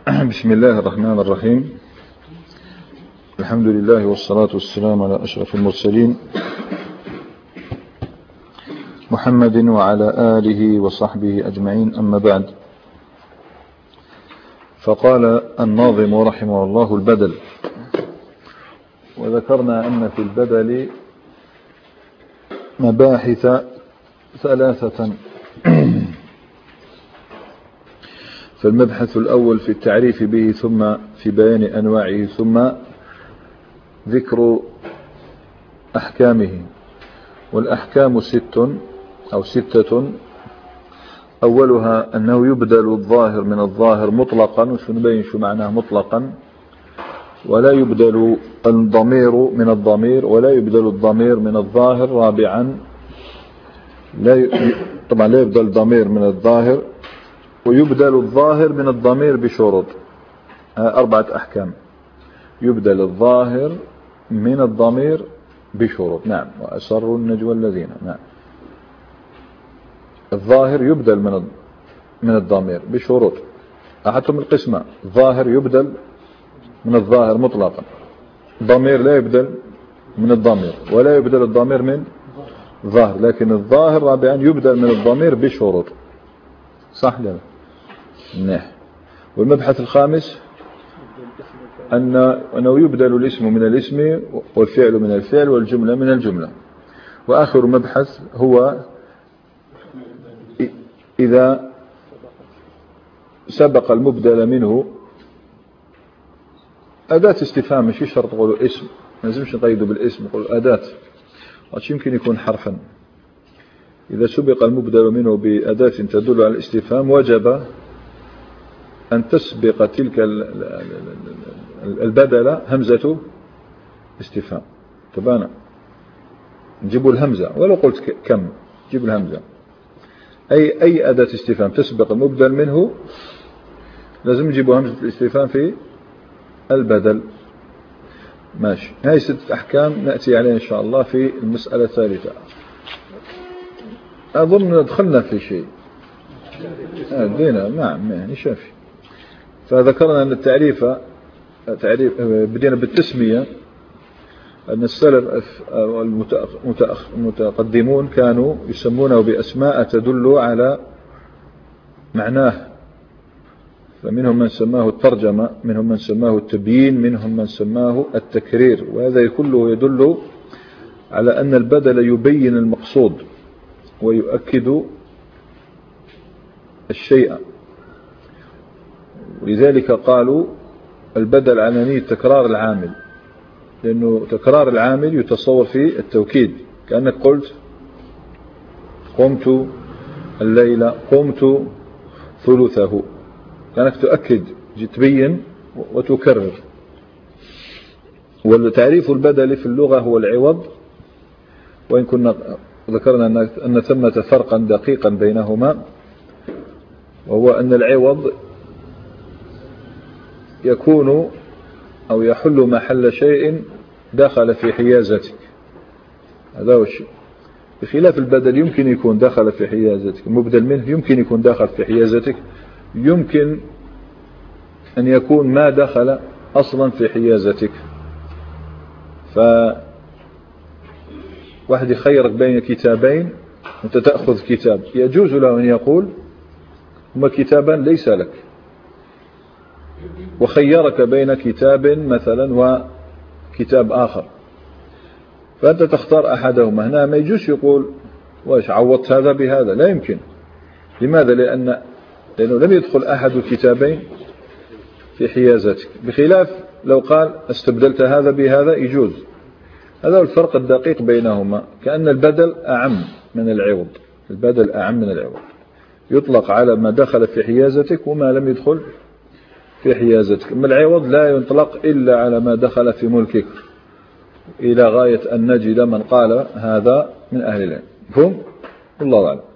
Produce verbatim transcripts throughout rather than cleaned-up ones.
بسم الله الرحمن الرحيم. الحمد لله والصلاة والسلام على أشرف المرسلين محمد وعلى آله وصحبه أجمعين، أما بعد. فقال الناظم رحمه الله: البدل. وذكرنا أن في البدل مباحث ثلاثة. فالمبحث الأول في التعريف به، ثم في بيان أنواعه، ثم ذكر أحكامه. والأحكام ست أو ستة. أولها أنه يبدل الظاهر من الظاهر مطلقا، وش نبين شو معناه مطلقا. ولا يبدل الضمير من الضمير، ولا يبدل الضمير من الظاهر. رابعا لا ي... طبعا لا يبدل الضمير من الظاهر، ويبدل الظاهر من الضمير بشروط. أربعة أحكام: يبدل الظاهر من الضمير بشروط. نعم. وأسروا النجوى الذين. نعم. الظاهر يبدل من من الضمير بشروط. أحدهم القسمة: ظاهر يبدل من الظاهر مطلقا، ضمير لا يبدل من الضمير، ولا يبدل الضمير من ظاهر. لكن الظاهر رابعا يبدل من الضمير بشروط. صح لا؟ نعم. والمبحث الخامس أن أنه يبدل الاسم من الاسم، والفعل من الفعل، والجملة من الجملة. وآخر مبحث هو إذا سبق المبدل منه أداة استفهام. مش شرط تقولوا اسم، ما لازمش نقيده بالاسم، نقولوا أداة. وش يمكن يكون حرفا. إذا سبق المبدل منه بأداة تدل على الاستفهام، وجب أن تسبق تلك البدل همزة استفهام. تبانا نجيبوا الهمزة، ولو قلت كم جيب الهمزة. أي أي أداة استفهام تسبق المبدل منه لازم نجيبوا همزة الاستفهام في البدل. ماشي. هاي ستة أحكام نأتي عليها إن شاء الله في المسألة الثالثة. أظن دخلنا في شيء دينا. نعم يعني شافي. فذكرنا أن التعريف تعريف بدينا بالتسمية. أن السلف المتقدمون كانوا يسمونه بأسماء تدل على معناه. فمنهم من سماه الترجمة، منهم من سماه التبيين، منهم من سماه التكرير. وهذا كله يدل على أن البدل يبين المقصود ويؤكد الشيء. ولذلك قالوا البدل على نية تكرار العامل، لأنه تكرار العامل يتصور في التوكيد. كأنك قلت قمت الليلة، قمت ثلثه، كأنك تؤكد، تبين وتكرر. والتعريف البدل في اللغة هو العوض. وإن كنا ذكرنا أن ثمة فرقا دقيقا بينهما، وهو أن العوض يكون أو يحل محل شيء دخل في حيازتك. هذا هو الشيء. بخلاف البدل يمكن يكون دخل في حيازتك، المبدل منه يمكن يكون دخل في حيازتك، يمكن أن يكون ما دخل أصلا في حيازتك. فواحد يخيرك بين كتابين وأنت تأخذ كتاب، يجوز له أن يقول هما كتابا ليس لك، وخيرك بين كتاب مثلا وكتاب آخر، فأنت تختار أحدهما. هنا ما يجوز يقول واش عوضت هذا بهذا، لا يمكن. لماذا؟ لأن لأنه لم يدخل أحد الكتابين في حيازتك. بخلاف لو قال استبدلت هذا بهذا يجوز. هذا هو الفرق الدقيق بينهما. كأن البدل أعم من العوض. البدل أعم من العوض، يطلق على ما دخل في حيازتك وما لم يدخل في حيازتك. أما العوض لا يطلق إلا على ما دخل في ملكك، إلى غاية أن نجد من قال هذا من أهل العلم. فهم؟ الله أعلم.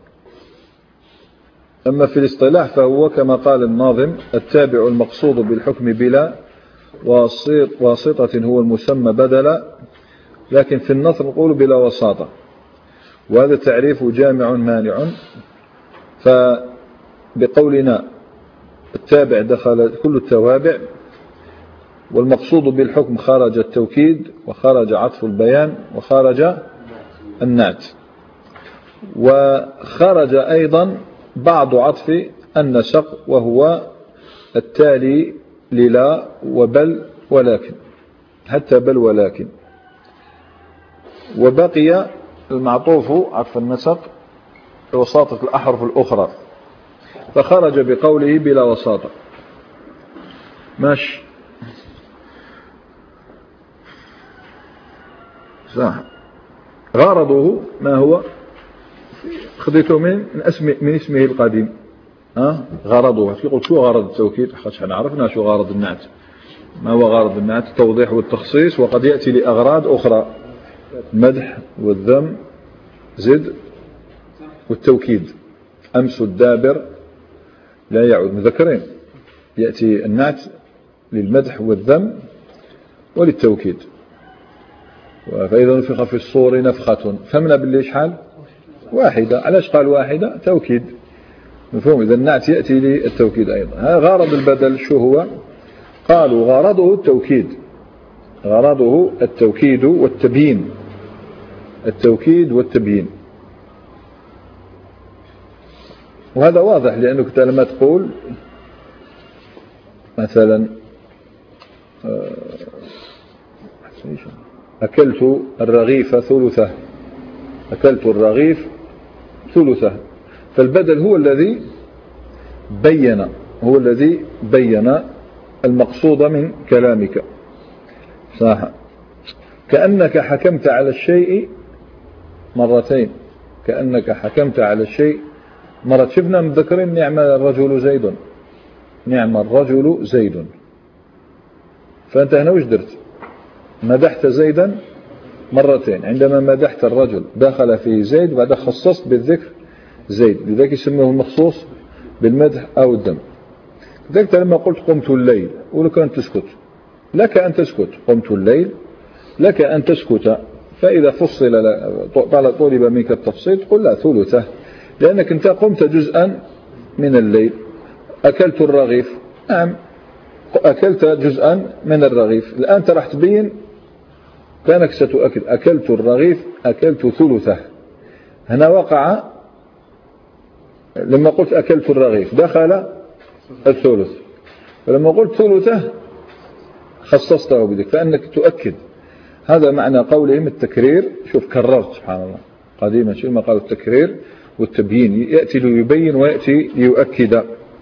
أما في الاصطلاح فهو كما قال الناظم: التابع المقصود بالحكم بلا واسطة هو المسمى بدلا، لكن في النثر نقول بلا وساطة. وهذا التعريف جامع مانع. فبقولنا التابع دخل كل التوابع، والمقصود بالحكم خرج التوكيد وخرج عطف البيان وخرج النعت، وخرج أيضا بعض عطف النسق وهو التالي للا وبل ولكن، حتى بل ولكن. وبقي المعطوف عطف النسق بوساطة الأحرف الأخرى، فخرج بقوله بلا وساطة. ماشي صح. غرضه ما هو؟ خذيته من اسم من اسمه القديم. ها غرضه يقول شو غرض التوكيد؟ حتى احنا عرفنا شو غرض النعت. ما هو غرض النعت؟ التوضيح والتخصيص، وقد يأتي لأغراض أخرى، المدح والذم زد والتوكيد. أمس الدابر لا يعود، مذكرين. يأتي النعت للمدح والذم وللتوكيد. فإذا نفخ في الصور نفخة، فهمنا باللي شحال واحدة. علاش قال واحدة؟ توكيد، مفهوم. إذا النعت يأتي للتوكيد أيضا. ها غرض البدل شو هو؟ قالوا غرضه التوكيد، غرضه التوكيد والتبيين، التوكيد والتبيين. وهذا واضح، لأنك لما تقول مثلا أكلت الرغيف ثلثه، أكلت الرغيف ثلثه، فالبدل هو الذي بين، هو الذي بين المقصود من كلامك. صح. كأنك حكمت على الشيء مرتين، كأنك حكمت على الشيء مرة. شفنا مذكرين نعم الرجل زيد، نعم الرجل زيد. فأنت هنا وش درت؟ مدحت زيدا مرتين. عندما مدحت الرجل دخل فيه زيد، بعد خصصت بالذكر زيد، لذلك يسموه المخصوص بالمدح أو الذم. لذلك لما قلت قمت الليل، ولك أن تسكت، لك أن تسكت. قمت الليل لك أن تسكت. فإذا فصل طلب منك التفصيل تقول لا ثلثه، لأنك أنت قمت جزءا من الليل. أكلت الرغيف، نعم أكلت جزءا من الرغيف. الآن أنت راح تبين كأنك ستؤكد. أكلت الرغيف أكلت ثلثه. هنا وقع لما قلت أكلت الرغيف دخل الثلث، فلما قلت ثلثه خصصته بذلك، فأنك تؤكد. هذا معنى قولهم التكرير. شوف كررت، سبحان الله، قديما شو ما قالوا التكرير والتبيين، يأتي ليبين ويأتي ليؤكد.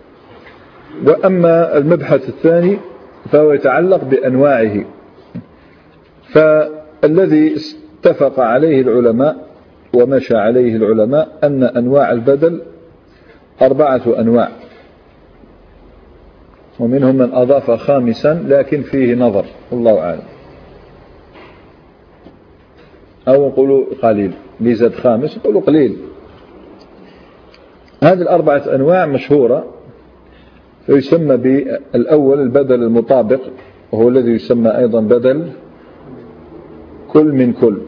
وأما المبحث الثاني فهو يتعلق بأنواعه. فالذي اتفق عليه العلماء ومشى عليه العلماء أن أنواع البدل أربعة أنواع، ومنهم من أضاف خامسا لكن فيه نظر، والله أعلم. أو نقولوا قليل، ليزد خامس نقولوا قليل. هذه الأربعة أنواع مشهورة. فيسمى بالأول البدل المطابق، وهو الذي يسمى أيضا بدل كل من كل،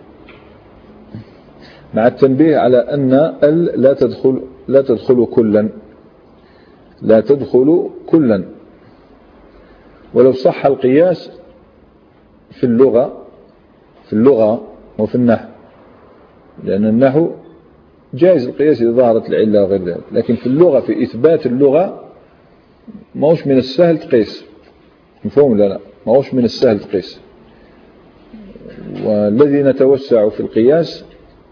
مع التنبيه على أن ال لا تدخل لا تدخل كلا، لا تدخل كلا. ولو صح القياس في اللغة، في اللغة وفي النحو، لأن النحو جائز القياس إذا ظهرت العلة وغير ذلك، لكن في اللغة في إثبات اللغة ما هوش من السهل تقيس، مفهوم؟ لا لا ما هوش من السهل تقيس. والذي نتوسع في القياس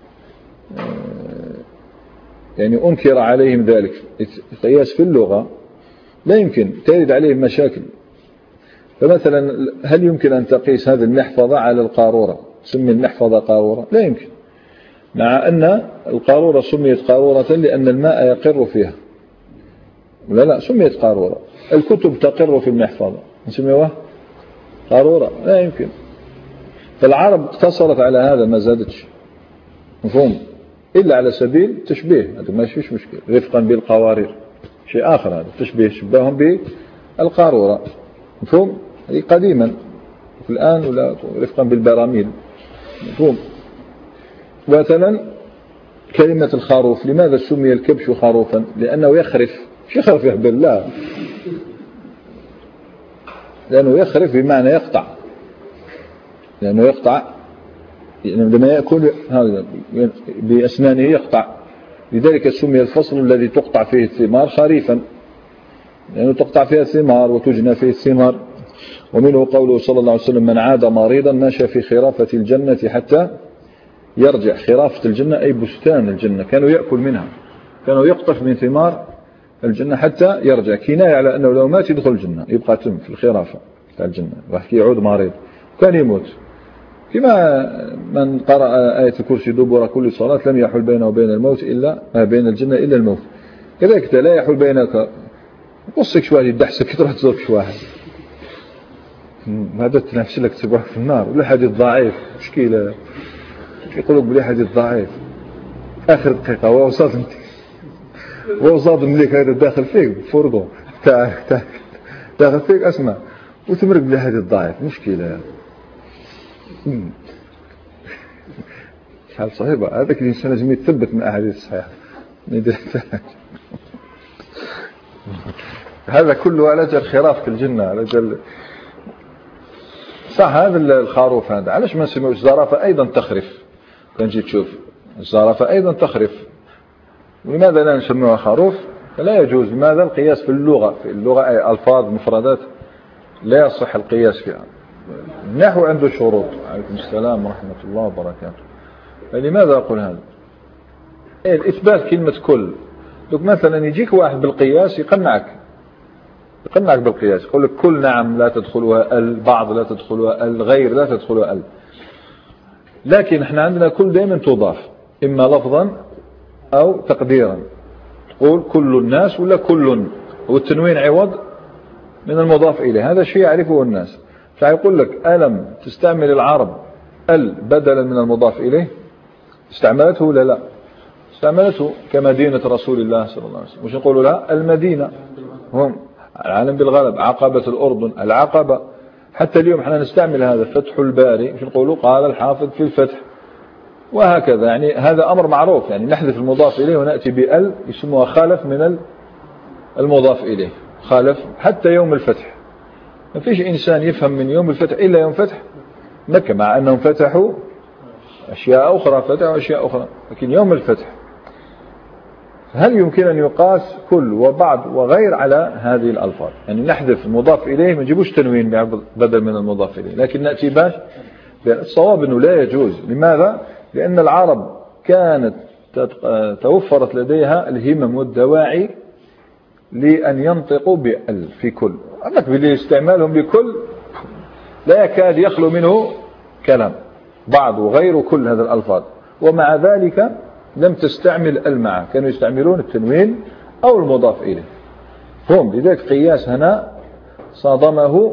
يعني أنكر عليهم ذلك. القياس في اللغة لا يمكن، ترد عليه مشاكل. فمثلا هل يمكن أن تقيس هذه المحفظة على القارورة؟ سمي المحفظة قارورة؟ لا يمكن، مع أن القارورة سميت قارورة لأن الماء يقر فيها. لا لا سميت قارورة. الكتب تقر في المحفظة، نسميوها قارورة؟ لا يمكن. فالعرب اقتصرت على هذا، ما زادتش، مفهوم؟ إلا على سبيل تشبيه، هذا ما فيش مشكلة، رفقا بالقوارير شيء آخر. هذا تشبيه، شبههم بالقارورة، مفهوم؟ هذه قديما، الآن ولا رفقا بالبراميل، مفهوم؟ مثلا كلمة الخروف، لماذا سمي الكبش خروفا؟ لأنه يخرف مش يخرف بالله، لأنه يخرف بمعنى يقطع، لأنه يقطع يعني لما يأكل هذا بأسنانه يقطع، لذلك سمي الفصل الذي تقطع فيه الثمار خريفا، لأنه تقطع فيها الثمار وتجنى فيه الثمار. ومنه قوله صلى الله عليه وسلم: من عاد مريضا ماشى في خرافة الجنة حتى يرجع. خرافة الجنة أي بستان الجنة، كانوا يأكل منها، كانوا يقطف من ثمار الجنة حتى يرجع، كناية على أنه لو مات يدخل الجنة، يبقى تم في الخرافة بتاع الجنة، راح يعود مريض كان يموت. كما من قرأ آية الكرسي دبر كل صلاة لم يحل بينه وبين الموت إلا بين الجنة إلا الموت. كذلك لا يحل بينك قصك شوية يدحسك تروح تزور شوية، هذا تنافس لك تبعك في النار. ولا حديث ضعيف مشكلة، يقولوا بلي حديث ضعيف آخر دقيقة وهو صادم وهو صادم ليك هذا داخل فيك فرقه تاع تاع داخل فيك أسمع وتمرق بلي حديث ضعيف مشكلة. حال صحيحة هذاك الإنسان لازم يتثبت من أحاديث الصحيحة هذا كله على جال خراف في الجنة، على جال صح. هذا الخروف هذا علاش ما نسميوش الزرافة أيضا تخرف؟ كان جيت تشوف الزرافة أيضا تخرف، ولماذا لا نسميها خروف؟ لا يجوز. لماذا؟ القياس في اللغة، في اللغة أي ألفاظ مفردات لا يصح القياس فيها. النحو عنده شروط. عليكم السلام ورحمة الله وبركاته. فلماذا أقول هذا؟ الإثبات كلمة كل. لك مثلا يجيك واحد بالقياس يقنعك يقنعك بالقياس، يقول لك كل نعم لا تدخلها ال، بعض لا تدخلها ال، غير لا تدخلها ال. لكن احنا عندنا كل دائما تضاف إما لفظا أو تقديرا، تقول كل الناس ولا كل، والتنوين عوض من المضاف إليه. هذا شيء يعرفه الناس. فيقول لك ألم تستعمل العرب ال بدلا من المضاف إليه؟ استعملته ولا لا؟ استعملته كمدينة رسول الله صلى الله عليه وسلم. مش نقولوا لا المدينة، هم العالم بالغلب، عقبة الأردن، العقبة. حتى اليوم احنا نستعمل هذا فتح الباري، مش نقولوا قال الحافظ في الفتح، وهكذا. يعني هذا أمر معروف، يعني نحذف المضاف إليه ونأتي بال يسموها خالف من المضاف إليه، خالف. حتى يوم الفتح ما فيش إنسان يفهم من يوم الفتح إلا يوم فتح مكة، مع أنهم فتحوا أشياء أخرى، فتحوا أشياء أخرى، لكن يوم الفتح. هل يمكن أن يقاس كل وبعض وغير على هذه الألفاظ؟ يعني نحذف المضاف إليه، ما نجيبوش تنوين بدل من المضاف إليه، لكن نأتي باش الصواب أنه لا يجوز. لماذا؟ لأن العرب كانت توفرت لديها الهمم والدواعي لأن ينطقوا بال في كل. عندك باللي استعمالهم بكل لا يكاد يخلو منه كلام، بعض وغير كل هذا الألفاظ، ومع ذلك لم تستعمل المعة، كانوا يستعملون التنوين أو المضاف إليه. هم لذلك قياس هنا صادمه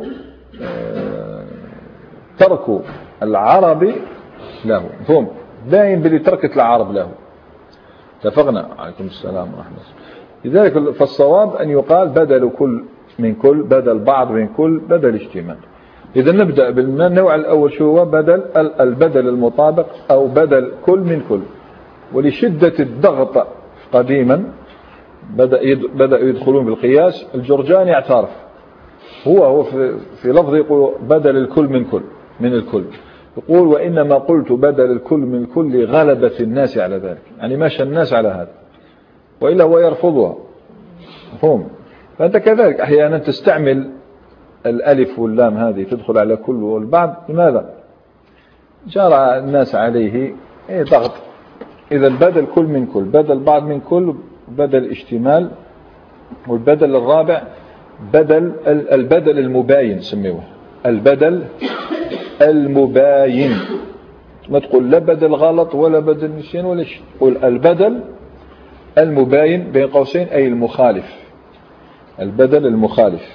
ترك العرب له، هم دائم باللي تركت العرب له. اتفقنا؟ عليكم السلام ورحمة الله. لذلك فالصواب أن يقال بدل كل من كل، بدل بعض من كل، بدل اجتماع. إذا نبدأ بالنوع الأول، شو هو؟ بدل البدل المطابق أو بدل كل من كل. ولشدة الضغط قديما بدأ يدخلون بالقياس. الجرجاني اعترف، هو هو في, في لفظ يقول بدل الكل من كل من الكل، يقول وإنما قلت بدل الكل من الكل غلبة الناس على ذلك، يعني ماشى الناس على هذا، وإلا هو يرفضها. هم فأنت كذلك أحيانا تستعمل الألف واللام هذه تدخل على كل والبعض. لماذا؟ جرى الناس عليه ايه ضغط. إذا بدل كل من كل، بدل بعض من كل، بدل اشتمال. والبدل الرابع بدل البدل المباين، سميوه البدل المباين. ما تقول لا بدل غلط ولا بدل نسيان ولا شيء، قول البدل المباين بين قوسين أي المخالف، البدل المخالف.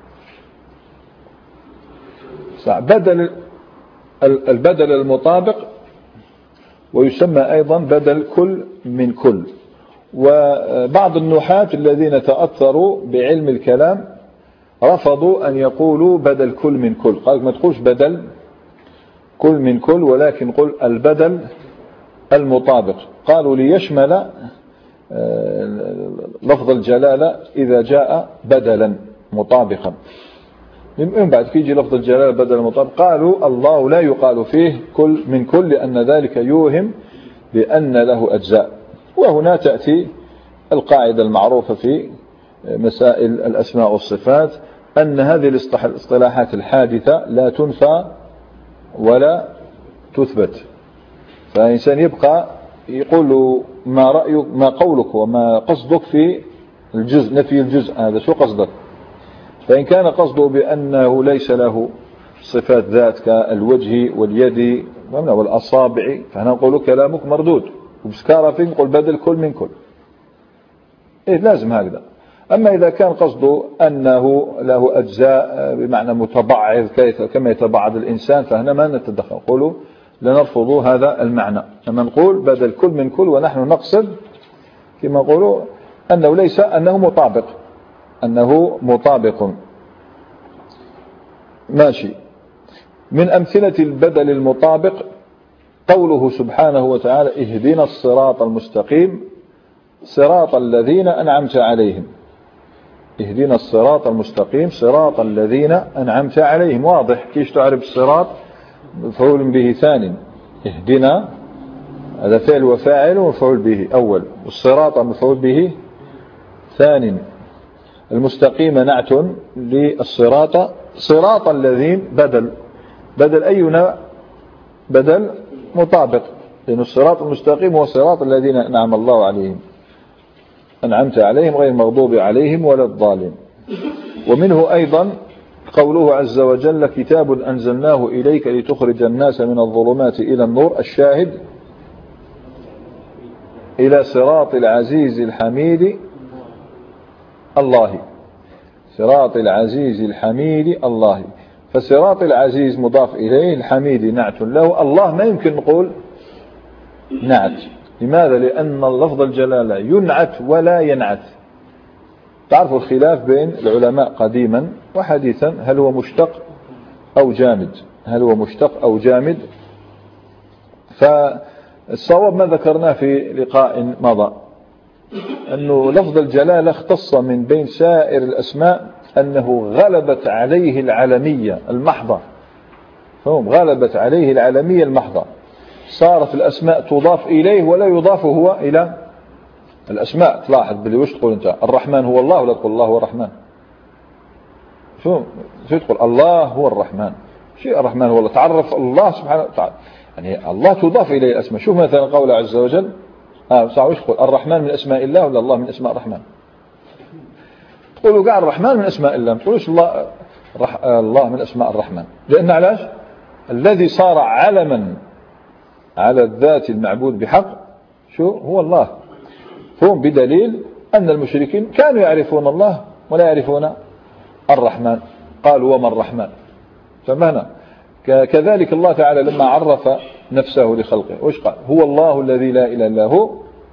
بدل البدل المطابق، ويسمى أيضا بدل كل من كل. وبعض النحاة الذين تأثروا بعلم الكلام رفضوا أن يقولوا بدل كل من كل، قال ما تقولش بدل كل من كل، ولكن قل البدل المطابق. قالوا ليشمل لفظ الجلالة إذا جاء بدلا مطابقا. من بعد كيجي لفظ الجلالة بدلا مطابقا قالوا الله لا يقال فيه كل من كل لأن ذلك يوهم بأن له أجزاء. وهنا تأتي القاعدة المعروفة في مسائل الأسماء والصفات أن هذه الاصطلاحات الحادثة لا تنفى ولا تثبت. فإنسان يبقى يقول ما رأيك ما قولك وما قصدك في الجزء نفي الجزء هذا شو قصدك. فإن كان قصده بأنه ليس له صفات ذات كالوجه واليد والأصابع فهنا نقول كلامك مردود. وبسكارة فيه نقول بدل كل من كل. إيه لازم هكذا. أما إذا كان قصده أنه له أجزاء بمعنى متبعض كما يتبعض الإنسان فهنا ما نتدخل نقول لنرفض هذا المعنى. أما نقول بدل كل من كل ونحن نقصد كما نقولوا أنه ليس أنه مطابق أنه مطابق ماشي. من أمثلة البدل المطابق قوله سبحانه وتعالى اهدنا الصراط المستقيم صراط الذين أنعمت عليهم. اهدنا الصراط المستقيم صراط الذين أنعمت عليهم. واضح كيف تعرف الصراط مفعول به ثاني. اهدنا هذا فعل وفاعل ومفعول به أول والصراط مفعول به ثاني. المستقيم نعت للصراط صراط الذين بدل بدل أينا بدل مطابق لأن الصراط المستقيم هو صراط الذين أنعم الله عليهم أنعمت عليهم غير المغضوب عليهم ولا الضالين. ومنه أيضا قوله عز وجل كتاب أنزلناه إليك لتخرج الناس من الظلمات إلى النور. الشاهد إلى صراط العزيز الحميد الله صراط العزيز الحميد الله. فصراط العزيز مضاف إليه الحميد نعت له. الله ما يمكن نقول نعت. لماذا؟ لأن لفظ الجلالة ينعت ولا ينعت. تعرفوا الخلاف بين العلماء قديما وحديثا هل هو مشتق أو جامد هل هو مشتق أو جامد. فالصواب ما ذكرناه في لقاء مضى أنه لفظ الجلالة اختص من بين سائر الأسماء أنه غلبت عليه العالمية المحضة. فهم غلبت عليه العالمية المحضة. صارت الأسماء تضاف إليه ولا يضاف هو إلى الأسماء. تلاحظ باللي وش تقول أنت الرحمن هو الله ولا تقول الله هو الرحمن. شو شو تقول الله هو الرحمن. شيء الرحمن هو الله. تعرف الله سبحانه وتعالى يعني الله تضاف إليه الأسماء. شوف مثلا قوله عز وجل آه صح وش تقول الرحمن من أسماء الله ولا الله من أسماء الرحمن. تقولوا قاع الرحمن من أسماء الله ما تقولوش الله رح... الله من أسماء الرحمن. لأن علاش الذي صار علما على الذات المعبود بحق شو هو الله. هم بدليل أن المشركين كانوا يعرفون الله ولا يعرفون الرحمن. قالوا وما الرحمن. فمهنا كذلك الله تعالى لما عرف نفسه لخلقه وش قال هو الله الذي لا إله إلا هو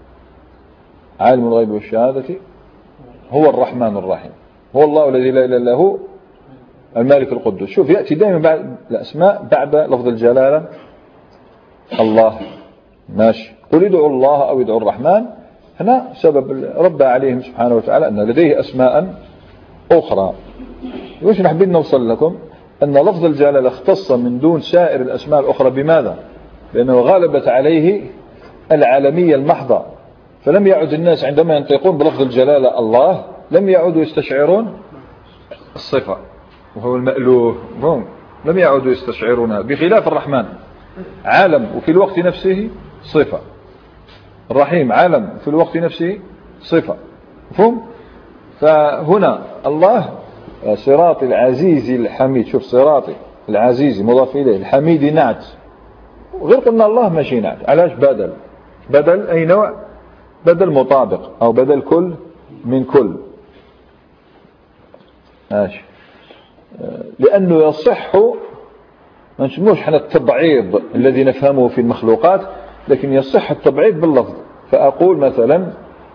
عالم الغيب والشهادة هو الرحمن الرحيم. هو الله الذي لا إله إلا هو المالك القدوس. شوف يأتي دائما بعد الأسماء بعد لفظ الجلالة الله ماشي. قل ادعوا الله أو ادعوا الرحمن. هنا سبب رب عليهم سبحانه وتعالى أن لديه أسماء أخرى. وش نحبين نوصل لكم أن لفظ الجلالة اختص من دون سائر الأسماء الأخرى. بماذا؟ لأنه غلبت عليه العالمية المحضة. فلم يعد الناس عندما ينطقون بلفظ الجلالة الله لم يعودوا يستشعرون الصفة وهو المألوه. هم لم يعودوا يستشعرونها. بخلاف الرحمن عالم وفي الوقت نفسه صفة. الرحيم عالم في الوقت نفسه صفة. فهم؟ فهنا الله صراط العزيز الحميد. شوف صراط العزيز مضاف إليه الحميد نعت. غير قلنا الله ماشي نعت. علاش بدل بدل أي نوع بدل مطابق أو بدل كل من كل ماشي. لأنه يصح ما نسموش احنا التبعيض الذي نفهمه في المخلوقات لكن يصح التبعيض باللفظ. فأقول مثلا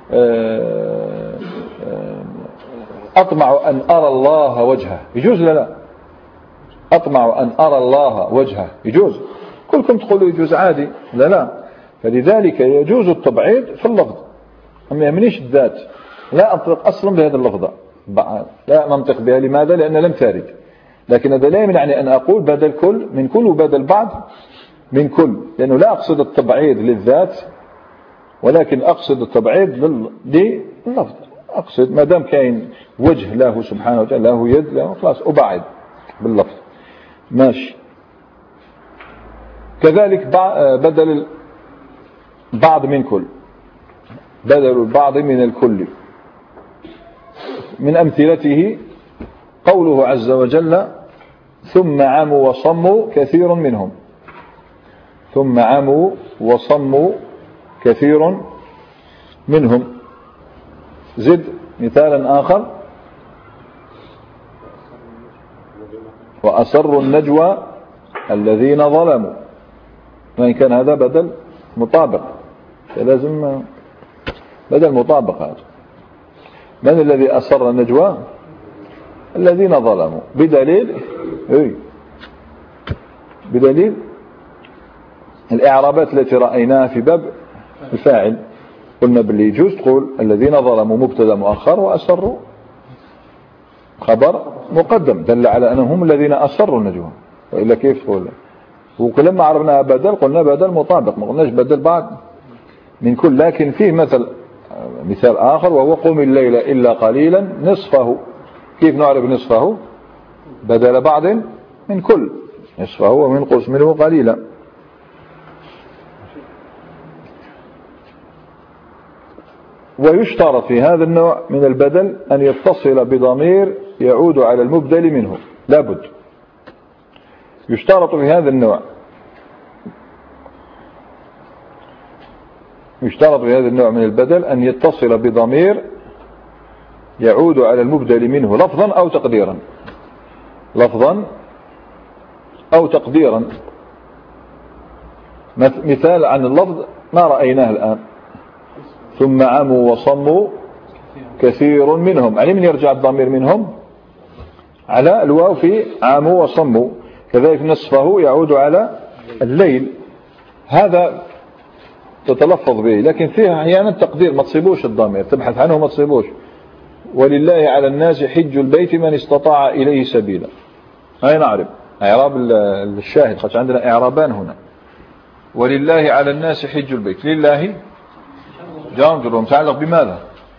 أطمع أن أرى الله وجهه يجوز لا لا. أطمع أن أرى الله وجهه يجوز. كلكم تقولوا يجوز عادي لا لا. فلذلك يجوز التبعيض في اللفظ ما يهمنيش الذات، لا أنطق أصلا بهذا اللفظة، لا ننطق بها. لماذا؟ لأن لم ترد. لكن هذا لا يمنعني أن أقول بدل كل من كل وبدل بعض من كل، لأنه لا أقصد التبعيض للذات، ولكن أقصد التبعيض لللفظ. أقصد ما دام كاين وجه له سبحانه وتعالى، له يد، له خلاص أبعد باللفظ ماشي. كذلك بدل بعض من كل، بدل البعض من الكل. من أمثلته قوله عز وجل ثم عموا وصموا كثير منهم، ثم عموا وصموا كثير منهم. زد مثالا آخر وأسروا النجوى الذين ظلموا، وإن كان هذا بدل مطابق، فلازم بدل مطابق. هذا من الذي أسر النجوى؟ الذين ظلموا، بدليل اي بدليل الإعرابات التي رأيناها في باب الفاعل. قلنا باللي يجوز تقول الذين ظلموا مبتدا مؤخر وأسروا خبر مقدم، دل على أنهم هم الذين أسروا النجوى، وإلا كيف تقول؟ وكلما عرفناها بدل قلنا بدل مطابق، ما قلناش بدل بعض من كل. لكن فيه مثل مثال آخر وهو قم الليل إلا قليلا نصفه. كيف نعرف نصفه؟ بدل بعض من كل، نصفه ومنقص منه قليلا. ويشترط في هذا النوع من البدل أن يتصل بضمير يعود على المبدل منه، لابد. يشترط في هذا النوع يشترط في هذا النوع من البدل أن يتصل بضمير يعود على المبدل منه لفظا أو تقديرا، لفظا أو تقديرا. مثال عن اللفظ ما رأيناه الآن، ثم عموا وصموا كثير منهم. على من يرجع الضمير منهم؟ على الواو في عموا وصموا. كذلك نصفه يعود على الليل، هذا تتلفظ به، لكن فيها أحيانا تقدير ما تصيبوش الضمير، تبحث عنه ما تصيبوش. ولله على الناس حج البيت من استطاع إليه سبيلا. هاي نعرف إعراب الشاهد، خاطر عندنا إعرابان هنا. ولله على الناس حج البيت، لله جار مجرور متعلق بماذا؟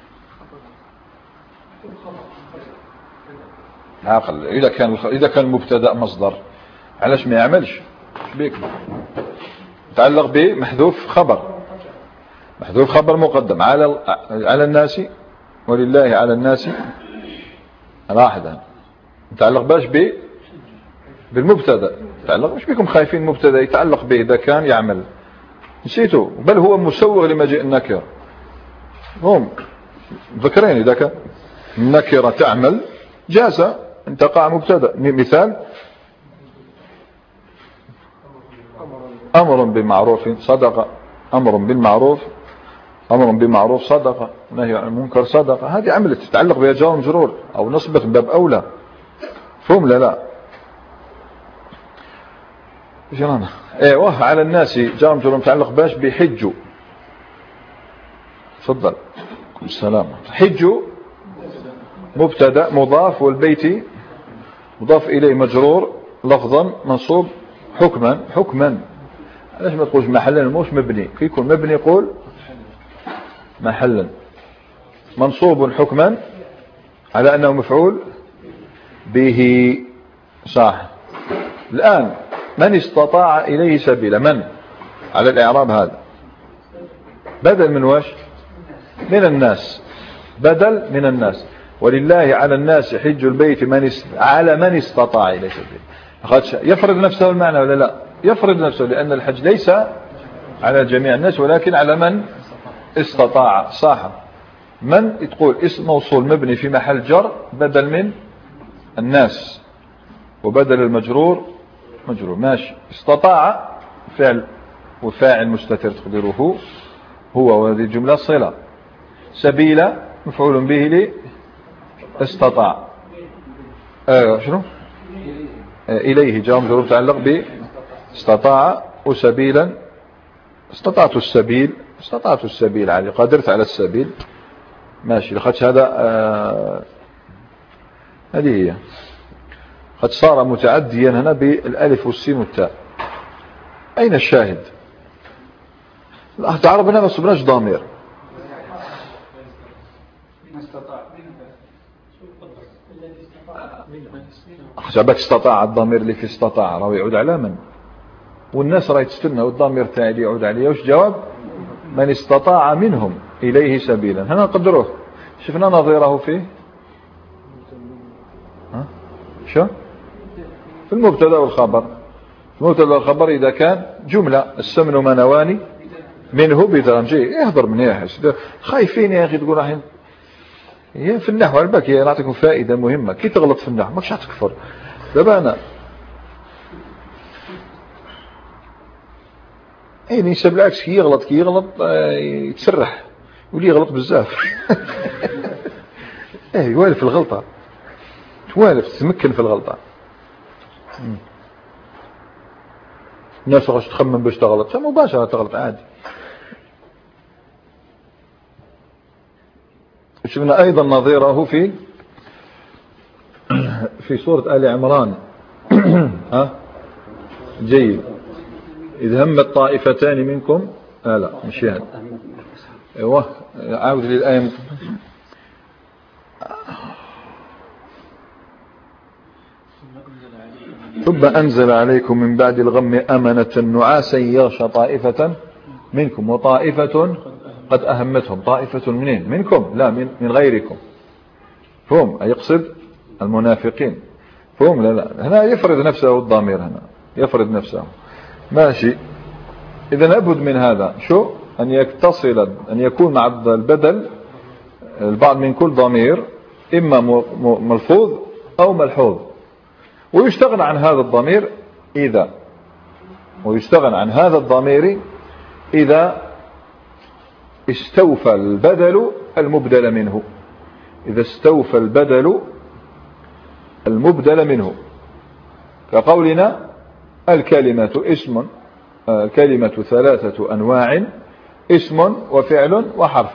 عاقل. إذا كان إذا كان مبتدأ مصدر علاش ما يعملش؟ بيك متعلق بمحذوف خبر، محذوف خبر مقدم على على الناس. ولله على الناس واحدا متعلق باش ب بالمبتدا، متعلق مش بكم خايفين مبتدا يتعلق به إذا كان يعمل، نسيتوا. بل هو مسوغ لمجيء النكره. هم ذكرين إذا كان النكره تعمل جاز ان تقع مبتدا. مثال أمر بالمعروف صدقة، أمر بالمعروف أمر بالمعروف صدقة، نهي عن المنكر صدقة. هذه عملت تتعلق بها جار مجرور أو نصبت من باب أولى. فهم لا لا جرانا ايوه. على الناس جار مجرور متعلق باش بحجوا. تفضل. السلام. حجوا مبتدا مضاف، والبيت مضاف إليه مجرور لفظا منصوب حكما. حكما علاش ما تقولش محلا؟ موش مبني، كي يكون مبني قول محلا. منصوب حكما على أنه مفعول به. صح. الآن من استطاع إليه سبيلا، من على الإعراب هذا بدل من واش؟ من الناس، بدل من الناس. ولله على الناس حج البيت من است... على من استطاع إليه سبيلا. يفرض نفسه المعنى ولا لا؟ يفرض نفسه، لأن الحج ليس على جميع الناس ولكن على من استطاع. صح. من تقول اسم موصول مبني في محل جر بدل من الناس، وبدل المجرور مجرور ماشي. استطاع فعل وفاعل مستتر تقديره هو، وهذه الجملة صلة. سبيلا مفعول به لي استطاع. آه شنو؟ آه إليه جار مجرور متعلق ب استطاع. وسبيلا استطعت السبيل استطعت السبيل علي قدرت على السبيل ماشي. لخدش هذا آه هذه هي قد صار متعديا هنا بالالف والسين والتاء. اين الشاهد؟ تعرف هنا ما سبناش ضمير. حسابك استطاع الضمير اللي في استطاع راه يعود على من؟ والناس راهي تستنى والضمير تاعي يعود عليه. واش جواب؟ من استطاع منهم اليه سبيلا. هنا نقدروه شفنا نظيره فيه ها شو في المبتدا والخبر. المبتدا والخبر اذا كان جمله السمن منواني منه بدرجه يهضر منيح. خايفين يا اخي تقول راح هي في النحو على بالك هي نعطيكم فائده مهمه. كي تغلط في النحو ماكش تكفر. دابا انا اي نيسا بالعكس كي يغلط كي يغلط يتسرح يولي يغلط بزاف. ايه يوالف في الغلطه توالف تمكن في الغلطه. الناس واش تخمم باش تغلط مباشره تغلط عادي. شفنا ايضا نظيره في في سورة آل عمران. ها جيد. إذ همت طائفتان منكم آه لا مش يعني ايوه عاود للآية. ثم أنزل عليكم من بعد الغم أمنة نعاسا يغشى طائفة منكم وطائفة قد أهمتهم. طائفة منين؟ منكم لا من, من غيركم. فهم يقصد المنافقين. فهم لا لا هنا يفرض نفسه الضمير. هنا يفرض نفسه ماشي. إذا لابد من هذا شو أن يتصل أن يكون مع البدل البعض من كل ضمير إما ملفوظ أو ملحوظ. ويستغنى عن هذا الضمير إذا ويستغنى عن هذا الضمير إذا استوفى البدل المبدل منه. إذا استوفى البدل المبدل منه كقولنا الكلمة اسم. الكلمة ثلاثة أنواع اسم وفعل وحرف.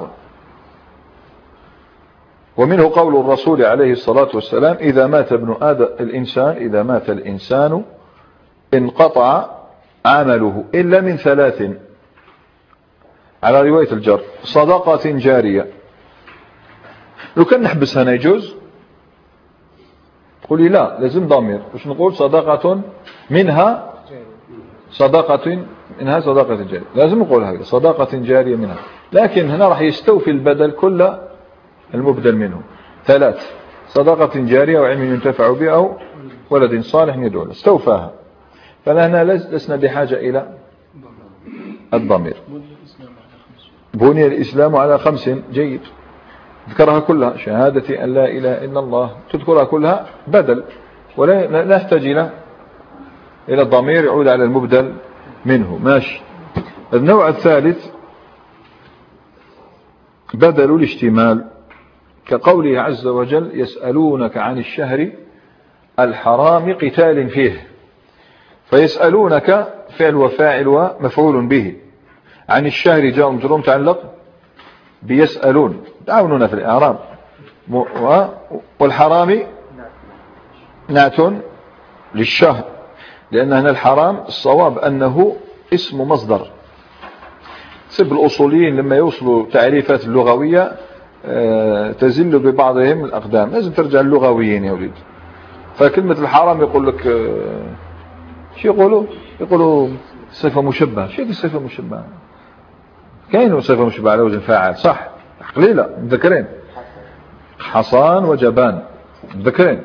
ومنه قول الرسول عليه الصلاة والسلام إذا مات ابن آدم الإنسان إذا مات الإنسان انقطع عمله إلا من ثلاث على رواية الجر صدقة جارية. لو كان نحبس هنا يجوز تقولي لا لازم ضمير باش نقول صدقة منها صدقة منها صدقة جارية لازم نقول هذا صدقة جارية منها. لكن هنا راح يستوفي البدل كل المبدل منه ثلاث صدقة جارية وعلم ينتفع به أو ولد صالح يدعو له استوفاها. فلهنا لسنا بحاجة إلى الضمير. بني الإسلام على خمس جيد تذكرها كلها شهادة أن لا إله إلا الله تذكرها كلها بدل ولا نحتاج إلى إلى الضمير يعود على المبدل منه ماشي. النوع الثالث بدل الاشتمال كقوله عز وجل يسألونك عن الشهر الحرام قتال فيه. فيسألونك فعل وفاعل ومفعول به. عن الشهر جاء مجرور متعلق بيسألون تعاوننا في الإعراب. والحرام نعت للشهر لأن هنا الحرام الصواب أنه اسم مصدر. سب الأصوليين لما يوصلوا تعريفات اللغوية تزل ببعضهم الأقدام. لازم ترجع اللغويين يا وليد. فكلمة الحرام يقول لك شو يقولوا يقولوا صفة مشبهة. شو الصفة مشبهة؟ كاين صفة مشبهة على وزن فاعل صح قليلة مذكرين حصان وجبان مذكرين.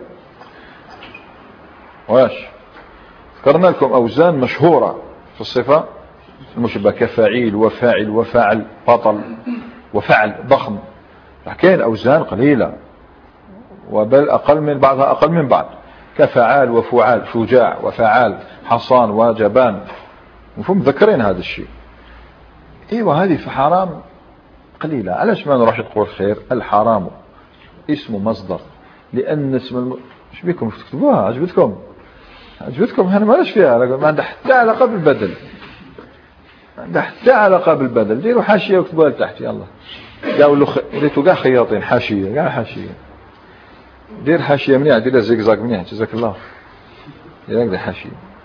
واش ذكرنا لكم أوزان مشهورة في الصفة المشبهة كفاعيل وفاعل وفاعل بطل وفعل ضخم. كاين أوزان قليلة وبل أقل من بعضها أقل من بعض كفعال وفعال شجاع وفعال حصان وجبان. مفهوم ذكرين هذا الشيء. ايوه هذه في حرام قليلة. علاش ما نروحش تقول خير الحرام اسم مصدر لأن اسم الم... ايش بكم تكتبوها عجبتكم عجبتكم هنا مالاش فيها ما عندها حتى علاقة بالبدل. لا علاقة بالبدل. ديروا حاشية وكتبوها لتحت يلا. قالوا ريتو كاع خياطين حاشية كاع حاشية. دير حاشية منيح ديرها زيكزاك منيح جزاك الله. دير هكذا حاشية.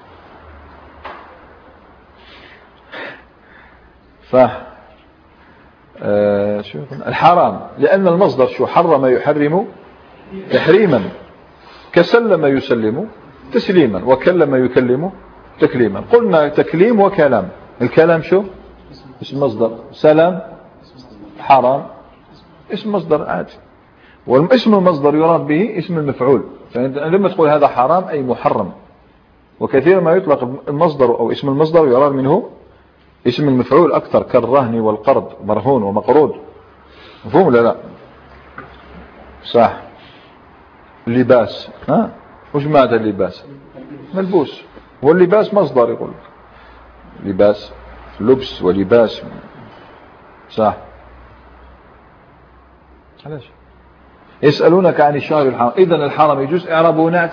صح. آه شو الحرام لأن المصدر شو حرم يحرم تحريما كسلم يسلم تسليما وكلم يكلم تكليما. قلنا تكليم وكلام. الكلام شو اسم مصدر سلام حرام اسم مصدر عادي والاسم المصدر يراد به اسم المفعول. فلما تقول هذا حرام أي محرم. وكثيرا ما يطلق المصدر أو اسم المصدر يراد منه اسم المفعول أكثر كالرهن والقرض مرهون ومقروض. مفهوم ولا لا؟ صح. اللباس ها وش معنى اللباس؟ ملبوس. واللباس مصدر يقول لباس لبس ولباس. صح. علاش يسألونك عن الشهر الحرام. إذن الحرام يجوز إعرابه نعت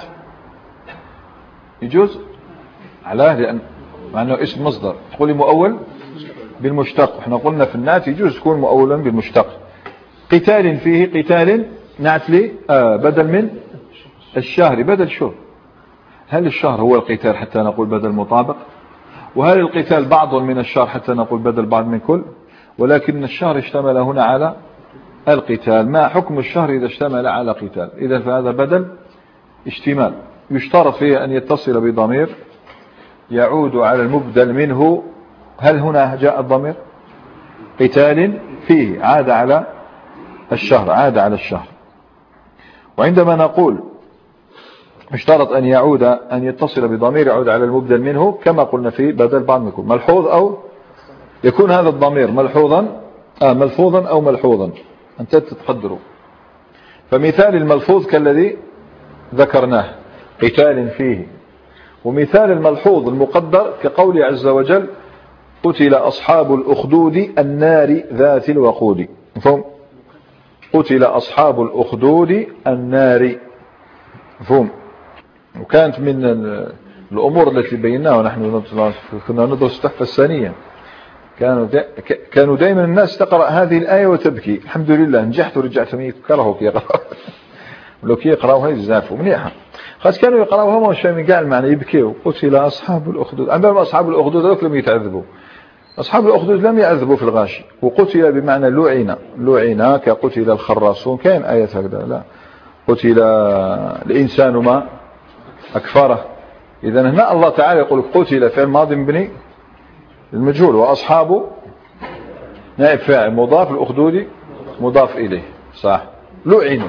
يجوز علاه لأن مع أنه اسم مصدر. تقولي مؤول بالمشتق. احنا قلنا في النعت يجوز يكون مؤولا بالمشتق. قتال فيه قتال نعت لي آه بدل من الشهر بدل شهر. هل الشهر هو القتال حتى نقول بدل مطابق؟ وهل القتال بعض من الشهر حتى نقول بدل بعض من كل؟ ولكن الشهر اشتمل هنا على القتال. ما حكم الشهر إذا اشتمل على قتال؟ إذا فهذا بدل اشتمال. يشترط فيه أن يتصل بضمير يعود على المبدل منه. هل هنا جاء الضمير قتال فيه عاد على الشهر عاد على الشهر. وعندما نقول اشترط أن يعود أن يتصل بضمير يعود على المبدل منه كما قلنا في بدل بعض منكم ملحوظ أو يكون هذا الضمير ملحوظا آه ملفوظا أو ملحوظا أنت تتقدروا. فمثال الملفوظ كالذي ذكرناه قتال فيه. ومثال الملحوظ المقدر كقول عز وجل قتل أصحاب الأخدود النار ذات الوقود. مفهوم؟ قتل أصحاب الأخدود النار. مفهوم؟ وكانت من الأمور التي بيناها ونحن كنا ندرس التحفة الثانية كانوا دا كانوا دائما الناس تقرأ هذه الآية وتبكي. الحمد لله نجحت ورجعت يكرهوا كي يقرأوا ولو كي يقرأوها يزافوا منيحة. خاص كانوا يقرأوها ما شيء من قاع المعنى يبكيوا. قتل أصحاب الأخدود. عندما أصحاب الأخدود هذوك لم يتعذبوا. أصحاب الأخدود لم يعذبوا في الغاشي. وقتل بمعنى لعن لعن كقتل الخراصون. كان آية هكذا لا قتل الإنسان ما أكفره. إذا هنا الله تعالى يقول قتل فعل ماضي مبني المجهول وأصحابه نائب فاعل مضاف الأخدود مضاف إليه. صح. لعنوا.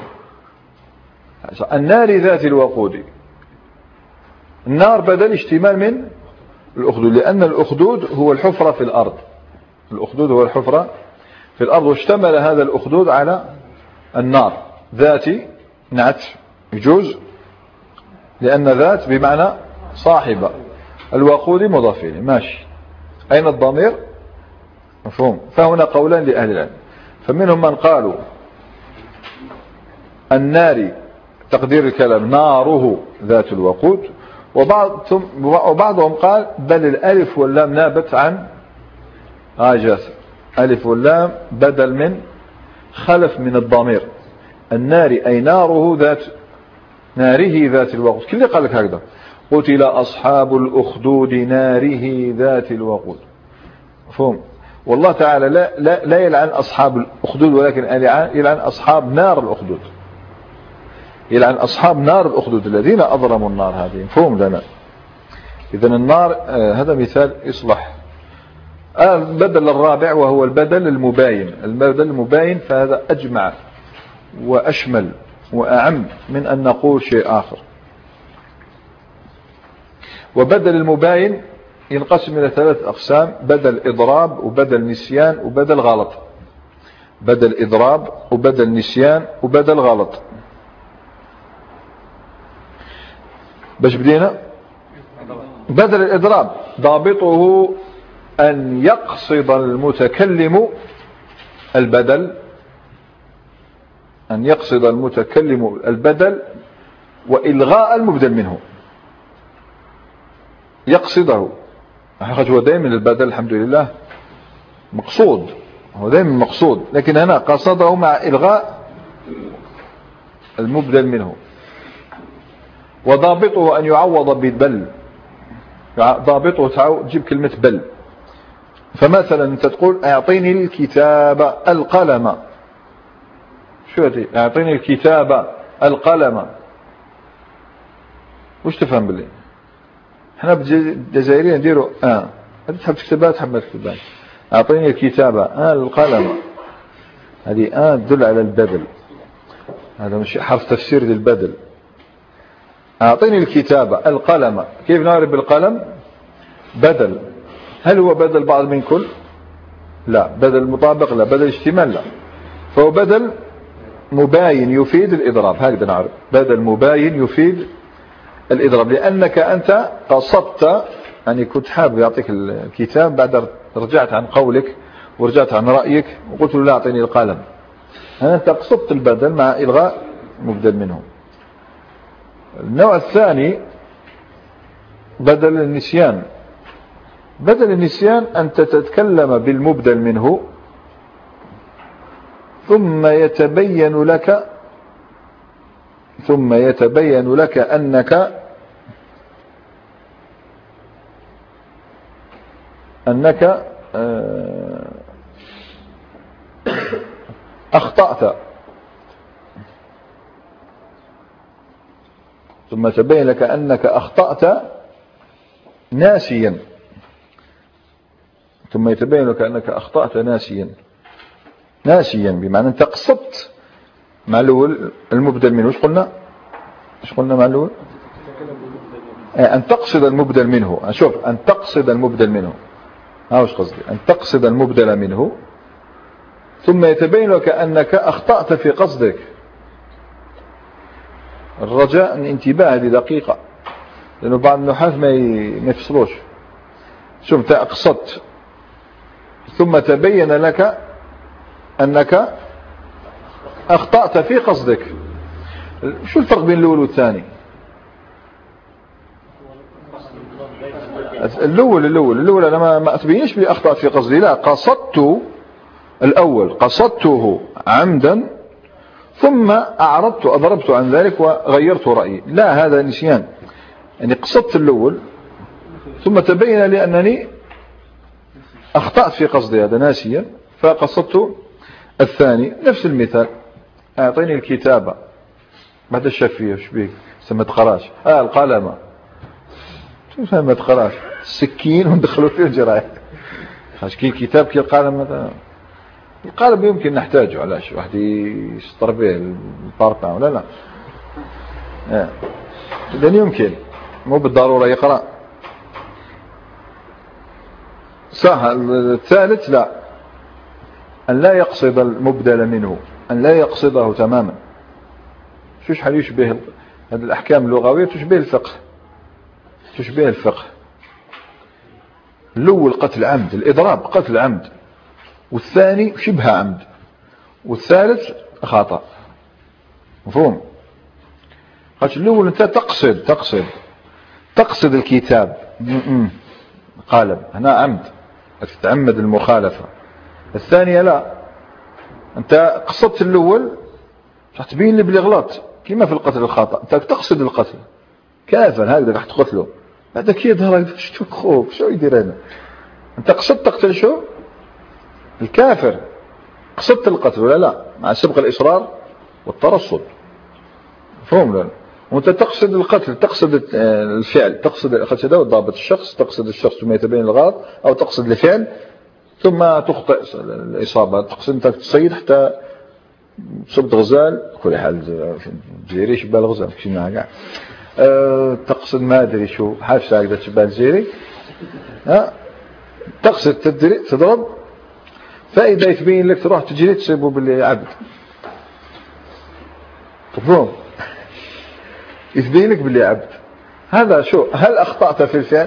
النار ذات الوقود. النار بدل اشتمال من الأخدود لأن الأخدود هو الحفرة في الأرض. الأخدود هو الحفرة في الأرض واشتمل هذا الأخدود على النار. ذات نعت يجوز لأن ذات بمعنى صاحبة. الوقود مضاف إليه. ماشي. أين الضمير؟ مفهوم. فهنا قولان لأهل العلم. فمنهم من قالوا النار تقدير الكلام ناره ذات الوقود. وبعضهم قال بل الألف واللام نابت عن آجاث. ألف واللام بدل من خلف من الضمير. النار أي ناره ذات ناره ذات الوقود. كل اللي قال لك هكذا قتل أصحاب الأخدود ناره ذات الوقود. مفهوم. والله تعالى لا, لا, لا يلعن أصحاب الأخدود ولكن يلعن أصحاب نار الأخدود. يلعن أصحاب نار الأخدود الذين أضرموا النار هذه. مفهوم لنا. إذن النار آه هذا مثال إصلاح. آه البدل الرابع وهو البدل المباين. البدل المباين فهذا أجمع وأشمل وأعم من أن نقول شيء آخر. وبدل المباين ينقسم إلى ثلاث أقسام. بدل إضراب وبدل نسيان وبدل غلط. بدل إضراب وبدل نسيان وبدل غلط. باش بدينا بدل الإضراب ضابطه أن يقصد المتكلم البدل أن يقصد المتكلم البدل وإلغاء المبدل منه. يقصده حقيقة هو دائما البدل الحمد لله مقصود، هو دائما مقصود، لكن هنا قصده مع إلغاء المبدل منه. وضابطه أن يعوض ببل، ضابطه تجيب كلمة بل. فمثلا أنت تقول أعطيني الكتاب القلم، شو هذه؟ أعطيني الكتاب القلم، وش تفهم بالله؟ احنا بالجزائريين نديروا اه تحب تكتبها تحب تكتبها. أعطيني الكتاب آه القلم، هذه آه تدل على البدل، هذا مش حرف تفسير للبدل. أعطيني الكتاب القلم، كيف نعرف بالقلم؟ بدل. هل هو بدل بعض من كل؟ لا. بدل مطابق؟ لا. بدل اشتمال؟ لا. فهو بدل مباين يفيد الإضراب، هكذا نعرف بدل مباين يفيد الإضراب، لأنك أنت قصدت، يعني كنت حابب يعطيك الكتاب، بعد رجعت عن قولك ورجعت عن رأيك وقلت له لا أعطيني القلم، أنت قصدت البدل مع إلغاء مبدل منه. النوع الثاني بدل النسيان. بدل النسيان أنت تتكلم بالمبدل منه ثم يتبين لك ثم يتبين لك أنك أنك أخطأت، ثم تبين لك أنك أخطأت ناسيا ثم يتبين لك أنك أخطأت ناسيا ناسيا بمعنى أنت قصدت مع الأول المبدل منه. وش قلنا وش قلنا مع الأول؟ أن تقصد المبدل منه. شوف، أن تقصد المبدل منه، ها وش قصدي؟ أن تقصد المبدل منه ثم يتبين لك أنك أخطأت في قصدك. الرجاء أن انتباه لدقيقة، لأنه بعض النحاة ما يفصلوش. شوف، أنت أقصدت ثم تبين لك أنك أخطأت في قصدك. شو الفرق بين الأول والثاني؟ الأول الأول الأول أنا ما أتبينش بي أخطأت في قصدي، لا، قصدت الأول قصدته عمدا ثم أعرضت أضربت عن ذلك وغيرت رأيي. لا، هذا نسيان. يعني قصدت الأول ثم تبين لي أنني أخطأت في قصدي، هذا ناسيا، فقصدت الثاني. نفس المثال، أعطيني الكتابة، بعد الشفية وش بيك سمت خراش آه القلم، شو سمت خراش؟ السكين وندخلوا فيه الجراح. خاش كي الكتاب كي القلم مثلا. القلم يمكن نحتاجه، علاش واحد يسطر به الباربان ولا لا؟ آه. إذن يمكن، مو بالضرورة يقرأ. صح. الثالث لا، أن لا يقصد المبدل منه، أن لا يقصده تماما. شوش حال يشبه هذه الأحكام اللغوية؟ تشبه الفقه تشبه الفقه. الأول قتل عمد، الإضراب قتل عمد، والثاني شبه عمد، والثالث خطأ. مفهوم؟ قالت الأول أنت تقصد تقصد تقصد الكتاب قالب، هنا عمد، تتعمد المخالفة. الثانية لا، أنت قصدت الأول راح تبين لي بلي غلط، كما في القتل الخطأ، أنت تقصد القتل كافر، هكذا راح تقتله، بعد كي يظهر شو خوك شو يدير هنا؟ أنت قصدت تقتل شو؟ الكافر. قصدت القتل ولا لا؟ مع سبق الإصرار والترصد. مفهوم لا؟ وأنت تقصد القتل، تقصد الفعل، تقصد القتل وضابط الشخص، تقصد الشخص ثم يتبين الغلط، أو تقصد الفعل ثم تخطئ الإصابة. تقصد أنت تصيد حتى تصد غزال، كل حال جيري شبه الغزال كشي معها كاع. أه تقصد ما أدري شو حافظة هكذا تشبه الجيري. ها تقصد تدري تضرب، فإذا يتبين لك تروح تجري تصيبه بالعبد. تفهم؟ يتبين لك باللي عبد. هذا شو؟ هل أخطأت في الفعل؟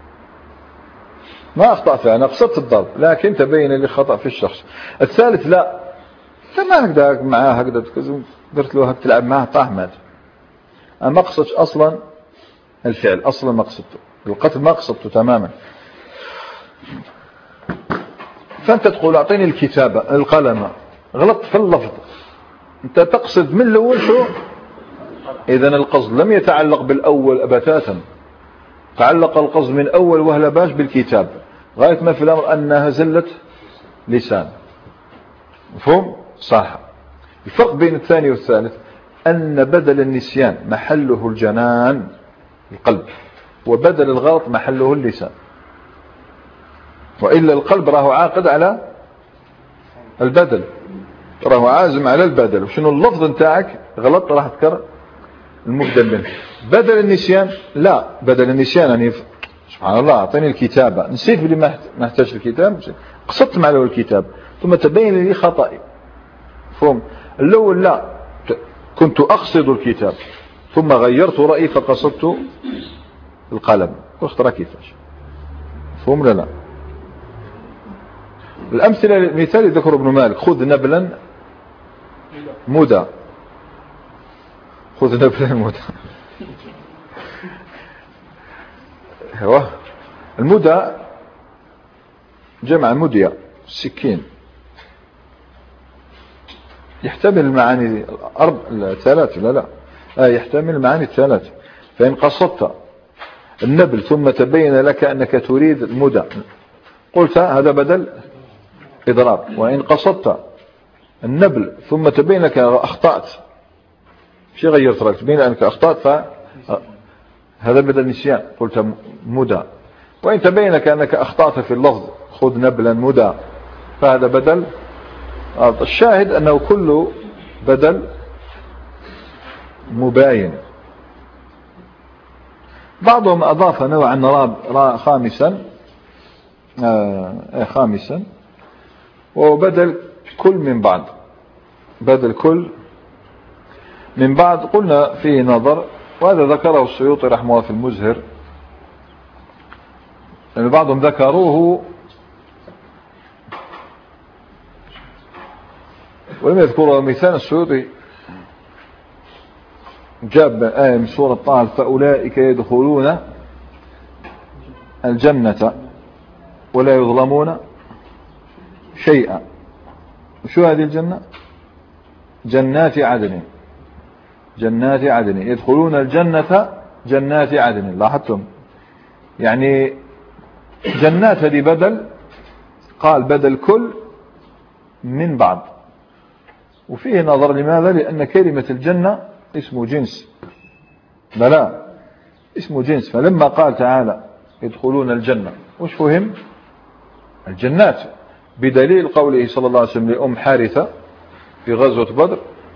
ما أخطأت، أنا قصدت الضرب لكن تبين لي خطأ في الشخص. الثالث لا، ما هكذا معاه هكذا درت له هكذا تلعب معاه طاح مات. أنا ما قصدتش أصلا الفعل، أصلا ما قصدته القتل، ما قصدته تماما. فأنت تقول أعطيني الكتابة القلم، غلط في اللفظ، أنت تقصد من الأول شو؟ إذن القصد لم يتعلق بالأول بتاتا، تعلق القصد من أول وهلة باش بالكتاب، غاية ما في الأمر أنها زلة لسان. مفهوم؟ صح. الفرق بين الثاني والثالث أن بدل النسيان محله الجنان القلب، وبدل الغلط محله اللسان، وإلا القلب راه عاقد على البدل، راه عازم على البدل، وشنو اللفظ نتاعك غلط راح تكر المبدل منه. بدل النسيان لا، بدل النسيان يعني سبحان الله أعطيني الكتابة، نسيت بلي ما نحتاج الكتاب، قصدت مع له الكتاب ثم تبين لي خطأي. فهم الأول لا، كنت أقصد الكتاب ثم غيرت رأيي فقصدت القلم، قلت ترى كيفاش. فهم لا لا. الأمثلة مثال ذكر ابن مالك، خذ نبلا مدى، خذ نبلا مدى. هو المدى جمع مدية، سكين، يحتمل المعاني الأربع الثلاث لا لا آه يحتمل المعاني الثلاث. فإن قصدت النبل ثم تبين لك أنك تريد المدى قلت هذا بدل إضراب، وإن قصدت النبل ثم تبين لك أخطأت شيء غيرت رأيك تبين أنك أخطأت فهذا بدل نسيان قلت مدى، وإن تبين لك أنك أخطأت في اللفظ خذ نبلا مدى فهذا بدل. الشاهد أنه كل بدل مباين. بعضهم أضاف نوعا راب خامسا آه خامسا وهو بدل كل من بعض، بدل كل من بعض قلنا فيه نظر، وهذا ذكره السيوطي رحمه الله في المزهر، يعني بعضهم ذكروه ولم يذكره. مثال السيوطي جاب آية من سورة طه فأولئك يدخلون الجنة ولا يظلمون شيئا. وشو هذه الجنة؟ جنات عدن، جنات عدن يدخلون الجنة جنات عدن. لاحظتم يعني جنات هذه بدل، قال بدل كل من بعض. وفيه نظر لماذا؟ لأن كلمة الجنة اسم جنس، لا لا اسم جنس، فلما قال تعالى يدخلون الجنة وش فهم؟ الجنات، بدليل قوله صلى الله عليه وسلم لأم حارثة في غزوة بدر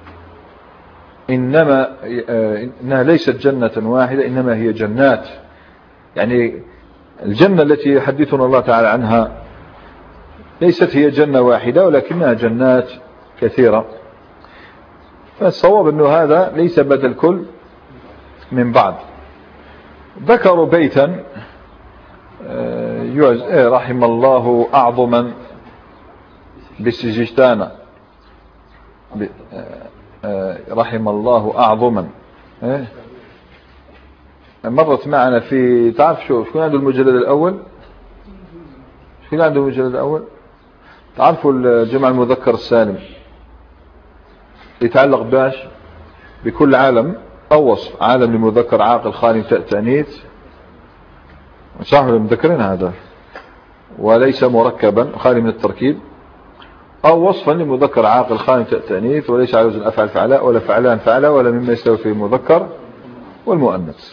إنما إنها ليست جنة واحدة إنما هي جنات، يعني الجنة التي يحدثنا الله تعالى عنها ليست هي جنة واحدة ولكنها جنات كثيرة. فالصواب أنه هذا ليس بدل كل من بعض. ذكروا بيتا رحم الله أعظما بالسجستان، رحم الله أعظما مرت معنا في تعرف شو شكون عنده المجلد الأول؟ شكون عنده المجلد الأول؟ تعرفوا الجمع المذكر السالم يتعلق باش بكل عالم أو وصف، عالم لمذكر عاقل خالي من تأنيث، صح مذكرين هذا، وليس مركبا خالي من التركيب، أو وصفا لمذكر عاقل خالي من تأنيث وليس على وزن أفعل فعلاء ولا فعلان فعلا ولا مما يستوي في المذكر والمؤنث.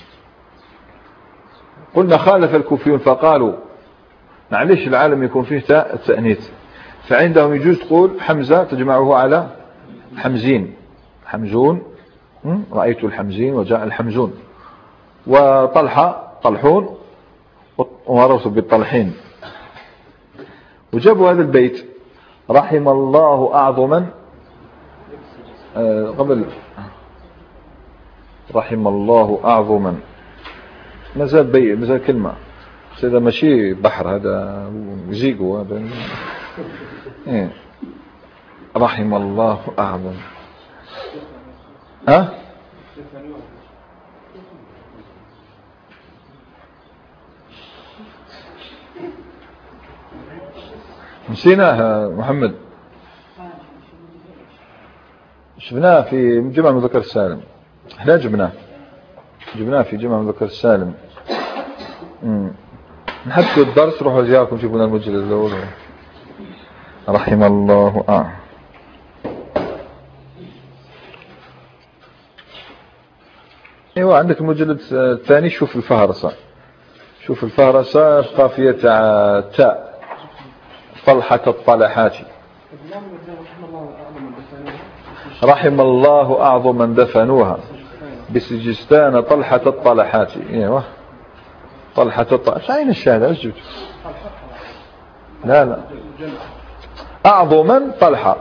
قلنا خالف الكوفيون فقالوا معلش العالم يكون فيه تاء التأنيث، فعندهم يجوز تقول حمزة تجمعه على حمزين، حمزون رأيت الحمزين وجاء الحمزون، وطلحة طلحون ومررت بالطلحين. وجابوا هذا البيت رحم الله أعظما آه قبل رحم الله أعظما مازال بي مازال كلمة، هذا ماشي بحر، هذا زيقو هذا إيه. رحم الله أعظم ها نسيناه محمد، شفناه في جمع المذكر السالم، احنا جبناه جبناه في جمع المذكر السالم. نحدثوا الدرس روحوا زياركم شوفوا لنا المجلد الأول. رحم الله آه. ايوه عندك المجلد الثاني، شوف الفهرسة، شوف الفهرسة قافية تاع تاء طلحة الطلحات. رحم الله أعظم من دفنوها بسجستان طلحة الطلحات. ايوه طلحة الطلحات، اين الشهادة ايش جبت؟ لا لا أعظم من طلحة.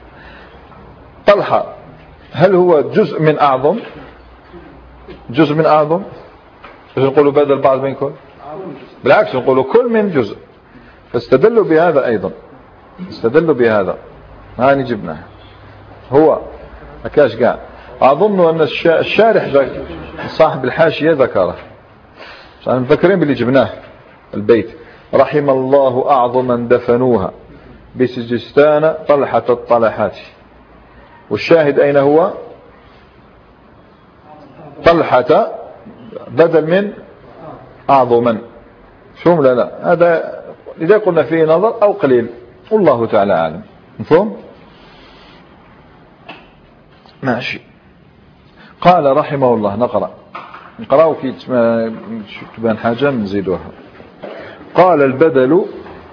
طلحة هل هو جزء من أعظم؟ جزء من أعظم؟ مش نقولوا بدل بعض من كل، بالعكس نقولوا كل من جزء. فاستدلوا بهذا أيضا، استدلوا بهذا. هاني جبناه هو أكاش قاع. أظن أن الشارح صاحب الحاشية ذكره، مذكرين باللي جبناه البيت. رحم الله أعظم من دفنوها بسجستان طلحة الطلحات. والشاهد أين هو؟ طلحة بدل من أعظما. شوم لا لا هذا إذا قلنا فيه نظر أو قليل، والله تعالى أعلم. مفهوم؟ ماشي. قال رحمه الله، نقرأ نقرأ كي تبان حاجة نزيدوها. قال البدل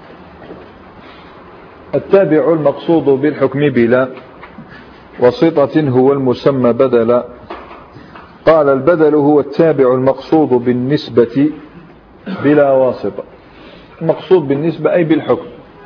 التابع المقصود بالحكم بلا وسيطة هو المسمى بدلا. قال البدل هو التابع المقصود بالنسبة بلا واسطة. المقصود بالنسبة أي بالحكم.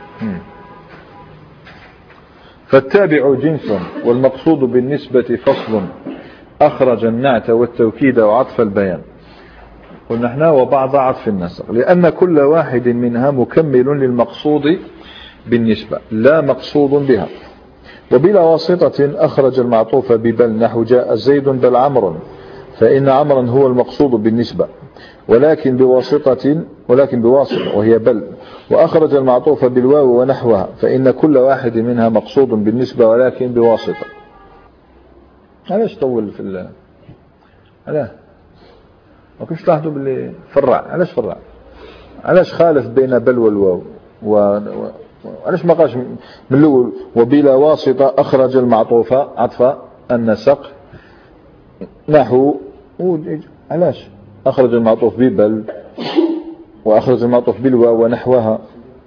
فالتابع جنس والمقصود بالنسبة فصل أخرج النعت والتوكيد وعطف البيان. قلنا احنا وبعض عطف النسق، لأن كل واحد منها مكمل للمقصود بالنسبة لا مقصود بها. وبلا واسطة أخرج المعطوف ببل، نحو جاء زيد بل عمر، فإن عمرا هو المقصود بالنسبة، ولكن بواسطة ولكن بواسطة وهي بل. وأخرج المعطوف بالواو ونحوها، فإن كل واحد منها مقصود بالنسبة ولكن بواسطة. علاش طول في الله؟ علاش ما كنتش تلاحظوا باللي فرع؟ علاش فرع؟ علاش خالف بين بل والواو؟ و... علاش ما قالش من الاول وبلا واسطة أخرج المعطوف عطف النسق نحو؟ علاش أخرج المعطوف ببل وأخرج المعطوف بالواو ونحوها؟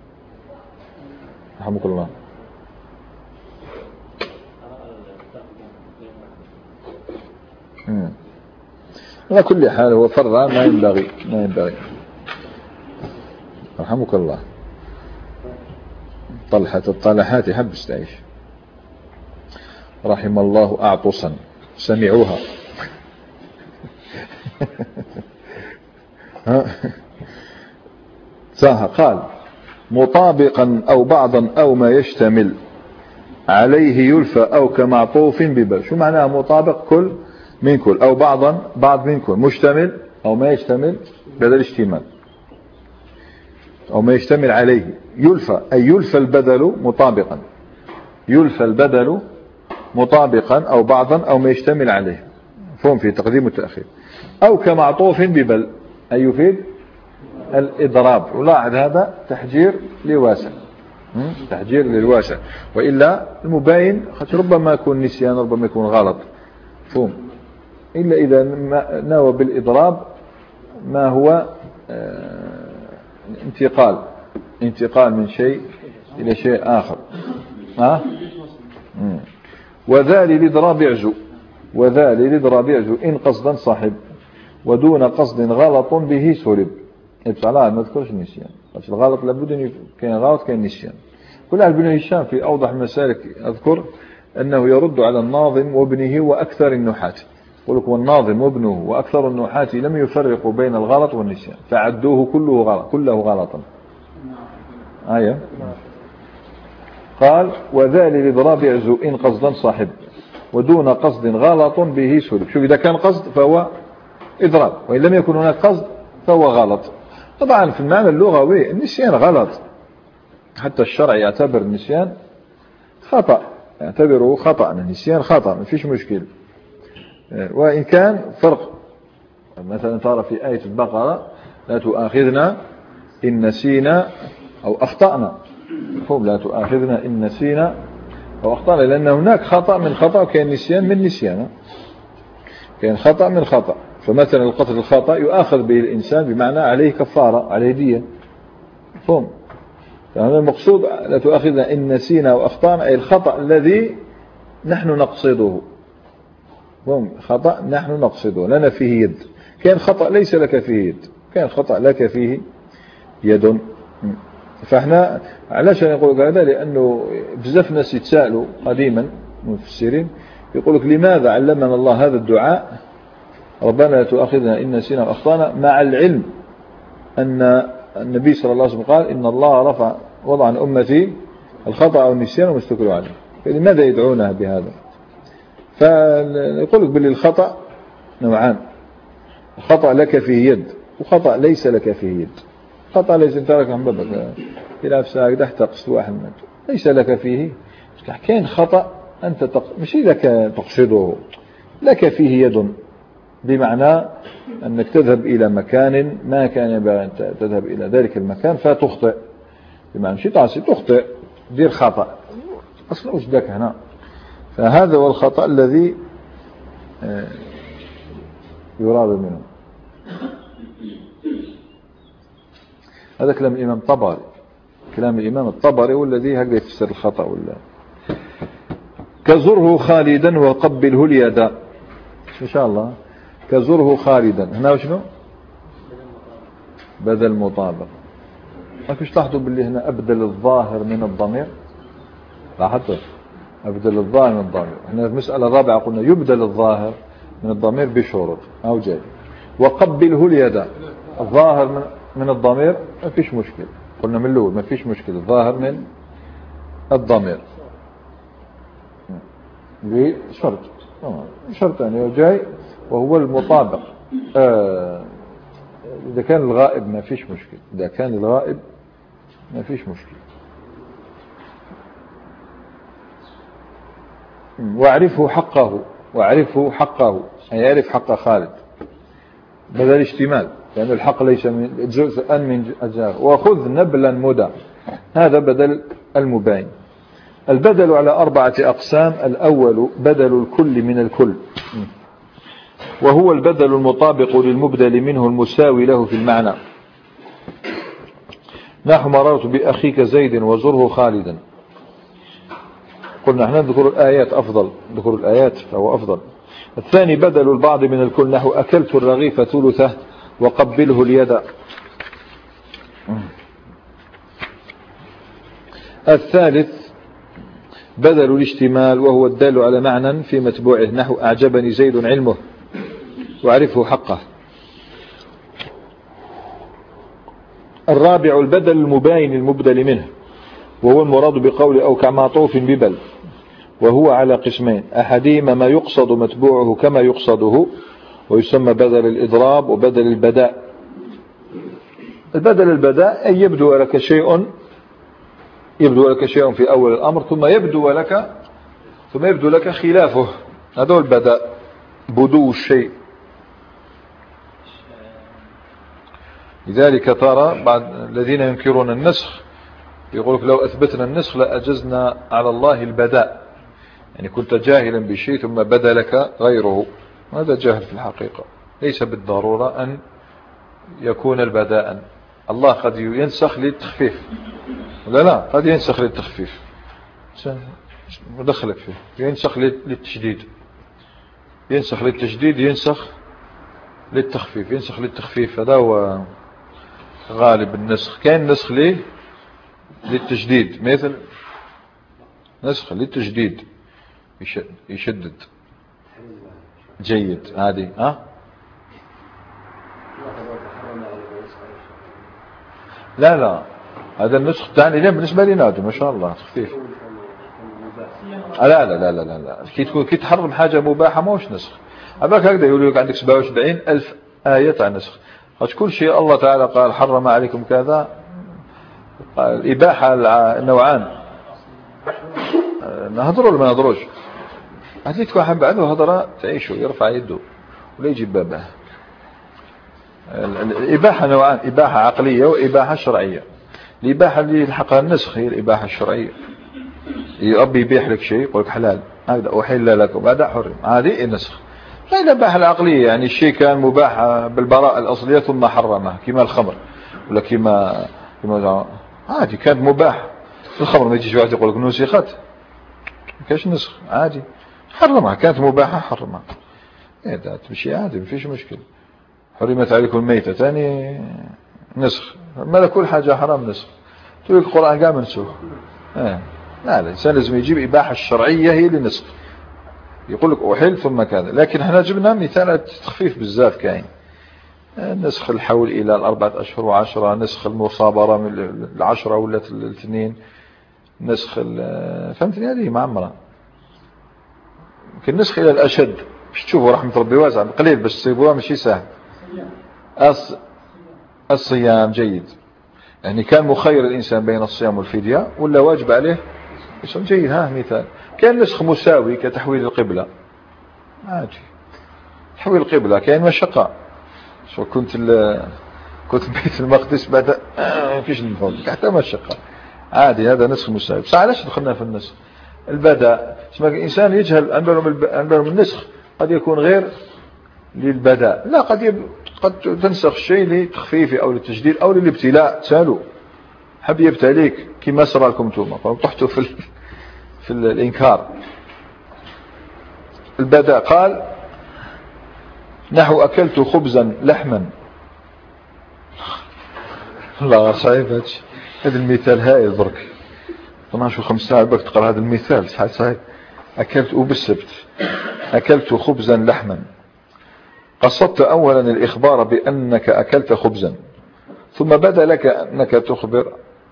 رحمك الله. امم على كل حال هو فرع ما ينبغي ما ينبغي رحمك الله. طلحة الطلحات حبس تعيش. رحم الله أعطسا سمعوها. ساها قال مطابقا أو بعضا أو ما يشتمل عليه يلفى أو كمعطوف ببل. شو معناها مطابق؟ كل من كل، أو بعضا بعض من كل، مشتمل أو ما يشتمل بدل اشتمال أو ما يشتمل عليه. يلفى أي يلفى البدل مطابقا، يلفى البدل مطابقا أو بعضا أو ما يشتمل عليه، فهم في تقديم والتأخير. أو كمعطوف ببل أي يفيد الإضراب. ولاحظ هذا تحجير لواسع، تحجير للواسع، وإلا المباين ربما يكون نسيان ربما يكون غلط، فهم. إلا إذا نوى بالإضراب ما هو انتقال انتقال من شيء إلى شيء آخر. ها؟ وذا للإضراب يعزو، وذا للإضراب يعزو إن قصدا صاحب ودون قصد غلط به سرب. ابتعلا ما تذكرش النسيان، الغلط لابد أن كان غلط كان نسيان. كل أهل بن هشام في أوضح المسالك أذكر أنه يرد على الناظم وابنه وأكثر النحاة. يقول لك والناظم وابنه وأكثر النحاة لم يفرقوا بين الغلط والنسيان فعدوه كله غلط كله غلطا. آية قال وذا للإضراب يعزو إن قصدا صاحب ودون قصد غلط به سلب. شوف إذا كان قصد فهو إضراب، وإن لم يكن هناك قصد فهو غلط. طبعا في المعنى اللغوي النسيان غلط، حتى الشرع يعتبر النسيان خطأ، يعتبره خطأ، النسيان خطأ ما فيش مشكل. وإن كان فرق، مثلا ترى في آية البقرة لا تؤاخذنا إن نسينا أو أخطأنا، مفهوم لا تؤاخذنا إن نسينا أو أخطأنا، لأن هناك خطأ من خطأ وكان نسيان من نسيان، كان خطأ من خطأ. فمثلا القتل الخطأ يؤاخذ به الإنسان بمعنى عليه كفارة، عليه دية، مفهوم. فهذا المقصود لا تؤاخذنا إن نسينا أو أخطأنا، أي الخطأ الذي نحن نقصده، مفهوم، خطأ نحن نقصده لنا فيه يد. كان خطأ ليس لك فيه يد، كان خطأ لك فيه يد. فاحنا علاش نقول هذا؟ لأنه بزاف ناس يتساءلوا قديما المفسرين، يقول لك لماذا علمنا الله هذا الدعاء ربنا لا تؤاخذنا إن نسينا وأخطأنا، مع العلم أن النبي صلى الله عليه وسلم قال إن الله رفع وضع عن أمتي الخطأ والنسيان وما استكرهوا عليه، فلماذا يدعونها بهذا؟ فيقول لك باللي الخطأ نوعان، خطأ لك فيه يد وخطأ ليس لك فيه يد. خطأ ليس انت راك محببك تلعب ساعة كده تقصد واحد منك ليس لك فيه، كاين خطأ أنت تق... مش لك تقصده، لك فيه يد، بمعنى أنك تذهب إلى مكان ما كان ينبغي أن تذهب إلى ذلك المكان فتخطئ، بمعنى مش تعصي تخطئ دير خطأ أصلا وش ذاك هنا. فهذا هو الخطأ الذي يراد منه. هذا كلام الإمام الطبري، كلام الإمام الطبري والذي هكذا يفسر الخطأ ولا كزره خالدا وقبله اليد. إن شاء الله كزره خالدا هنا وشنو بدل مطابق. ما كنتش تلاحظوا باللي هنا أبدل الظاهر من الضمير؟ لاحظتوا أبدل الظاهر من الضمير. هنا في المسألة الرابعة قلنا يبدل الظاهر من الضمير بشروط أو جاي. وقبله اليد الظاهر من من الضمير ما فيش مشكل، قلنا من الأول ما فيش مشكل الظاهر من الضمير بشرط شرط يعني جاي وهو المطابق. آه إذا كان الغائب ما فيش مشكل، إذا كان الغائب ما فيش مشكل. واعرفه حقه، واعرفه حقه أي يعرف حق خالد بدل اشتمال، لأن الحق ليس من جزءا من أجزاء. وخذ نبلا مدى هذا بدل المباين. البدل على أربعة أقسام. الأول بدل الكل من الكل، وهو البدل المطابق للمبدل منه المساوي له في المعنى. نحو مررت بأخيك زيد وزره خالدا. قلنا احنا نذكر الآيات أفضل، نذكر الآيات فهو أفضل. الثاني بدل البعض من الكل، نحو أكلت الرغيف ثلثه وقبله اليد. الثالث بدل الاشتمال، وهو الدال على معنى في متبوعه، نحو أعجبني زيد علمه وعرفه حقه. الرابع البدل المباين المبدل منه، وهو المراد بقول أو كمعطوف ببل، وهو على قسمين، أحدهما ما يقصد متبوعه كما يقصده ويسمى بدل الإضراب وبدل البداء. البدل البداء أي يبدو لك شيء يبدو لك شيء في أول الأمر ثم يبدو لك ثم يبدو لك خلافه، هذا هو البداء، بدو الشيء. لذلك ترى بعض الذين ينكرون النسخ يقولك لو أثبتنا النسخ لأجزنا على الله البداء، يعني كنت جاهلا بشيء ثم بدا لك غيره، هذا جاهل في الحقيقة. ليس بالضرورة أن يكون البداء، الله قد ينسخ للتخفيف، لا لا قد ينسخ للتخفيف، مدخلك فيه، ينسخ للتشديد، ينسخ للتشديد، ينسخ للتخفيف، ينسخ للتخفيف، هذا هو غالب النسخ. كان نسخ ليه للتجديد، مثل نسخ للتجديد يشدد جيد هذه ها لا لا هذا النسخ الثاني لا بالنسبة لنا ما شاء الله خفيف. لا لا لا لا لا, لا. كي تكون كي تحرم حاجة مباحة موش نسخ. أباك هكذا يقول لك عندك سبعة وسبعين ألف آية عن نسخ، كل شيء الله تعالى قال حرم عليكم كذا الإباحة نوعان، نهضروا ولا ما نهضروش؟ عطيتك واحد بعده هضره تعيشوا يرفع يده ولا يجيب بابه. الإباحة نوعان، إباحة عقلية وإباحة شرعية. الإباحة اللي يلحقها النسخ هي الإباحة الشرعية. ربي يبيح لك شيء يقول لك حلال هذا أحل لكم هذا حرم، هذه النسخ. لا الإباحة العقلية يعني الشيء كان مباح بالبراءة الأصلية ثم حرمه كما الخمر ولا كما كما عادي كانت مباح. الخمر ما يجيش واحد يقول لك نسخت، ما كاش نسخ، عادي حرمها كانت مباحة حرمها. إيه ده تمشي عادي ما فيش مشكلة. حرمت عليكم الميتة ثاني نسخ، ما كل حاجة حرام نسخ. تقول القرآن قام منسوخ. إيه لا الإنسان لازم يجيب إباحة الشرعية هي اللي نسخ. يقول لك أحل ثم كذا، لكن احنا جبنا مثال تخفيف بالذات كاين. نسخ الحول إلى الأربعة أشهر وعشرة، نسخ المصابرة من العشرة ولا الاثنين، نسخ فهمتني هذه معمرة. يمكن نسخ إلى الأشد باش تشوفوا رحمة ربي واسعة قليل باش تصيبوها ماشي سهل. أص... الصيام جيد، يعني كان مخير الإنسان بين الصيام والفدية ولا واجب عليه يصوم جيد. ها مثال كان نسخ مساوي كتحويل القبلة عادي، تحويل القبلة كاين مشقة. شو كنت ال... كنت بيت المقدس بعد ما فيش نفوت حتى مشقة عادي، هذا نسخ مساوي. بس علاش دخلنا في النسخ؟ البداء اسمع الإنسان يجهل أنه النسخ قد يكون غير للبداء، لا قد يب... قد تنسخ شيء لتخفيفه أو للتجديد أو للابتلاء. سالوا حب يبتليك كما سرى لكم توما فطحتوا في ال... في الإنكار. البداء قال نحو أكلت خبزا لحما. الله صعيب هادشي، هذا المثال هايل برك اثناش وخمس ساعة بك تقرأ هذا المثال صحيح صحيح. أكلت وبالسبت أكلت خبزا لحما. قصدت أولا الإخبار بأنك أكلت خبزا ثم بدا لك أنك تخبر.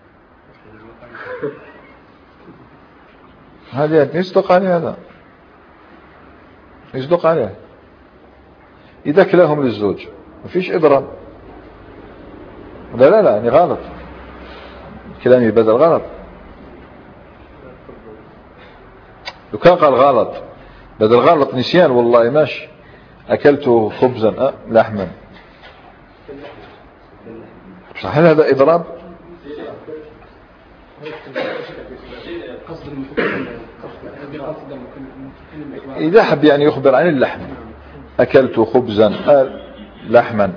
هذا يصدق عليه، هذا يصدق عليه إذا كلاهم للزوج ما فيش إضراب. لا لا لا يعني غلط كلامي بدل غلط. لو كان قال غلط بدل غلط نسيان والله ماشي. أكلت خبزا أه لحما صحيح هذا إضراب. إذا حب يعني يخبر عن اللحم أكلت خبزا أه لحما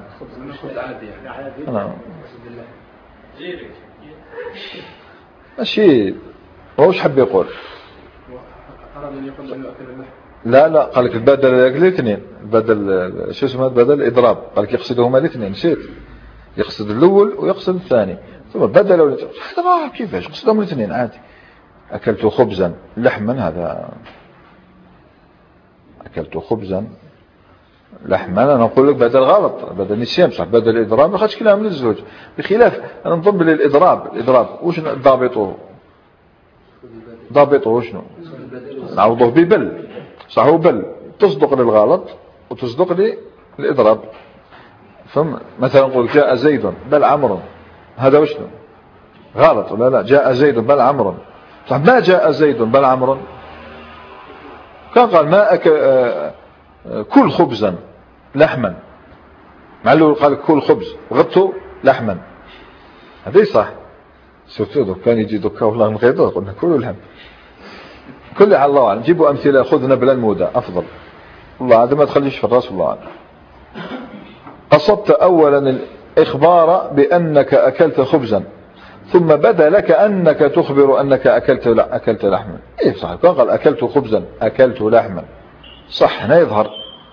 ماشي هوش حب يقول. لا لا قال لك البدل الاثنين، بدل شو اسمه بدل الاضراب، قال لك يقصدهما الاثنين نسيت، يقصد الاول ويقصد الثاني ثم بدل ولا هذا ما كيفاش يقصدهم الاثنين عادي. اكلت خبزا لحما هذا اكلت خبزا لحما انا نقول لك بدل غلط بدل نسيان صح بدل الاضراب ما خدش كلام من الزوج. بخلاف انا نظن بالاضراب الاضراب واش ضابطه ضابطه وشنو نعوضه ببل صح هو بل تصدق للغلط وتصدق للإضراب. فهم مثلا نقول جاء زيد بل عمرو هذا وشنو غلط ولا لا؟ جاء زيد بل عمرو صح ما جاء زيد بل عمرو كان قال ما أكل كل خبزا لحما معلول قال كل خبز غطوا لحما هذا صح. سورتو كان يجي دوكا والله نقيضه قلنا كلوا لحم كل على الله أعلم. جيبوا أمثلة خذنا بلا المودة أفضل والله هذا ما تخليش في الرأس والله أعلم. قصدت أولا الإخبار بأنك أكلت خبزا ثم بدا لك أنك تخبر أنك أكلت لا أكلت لحما. إيه صح كان قال أكلت خبزا أكلت لحما صح هنا يظهر.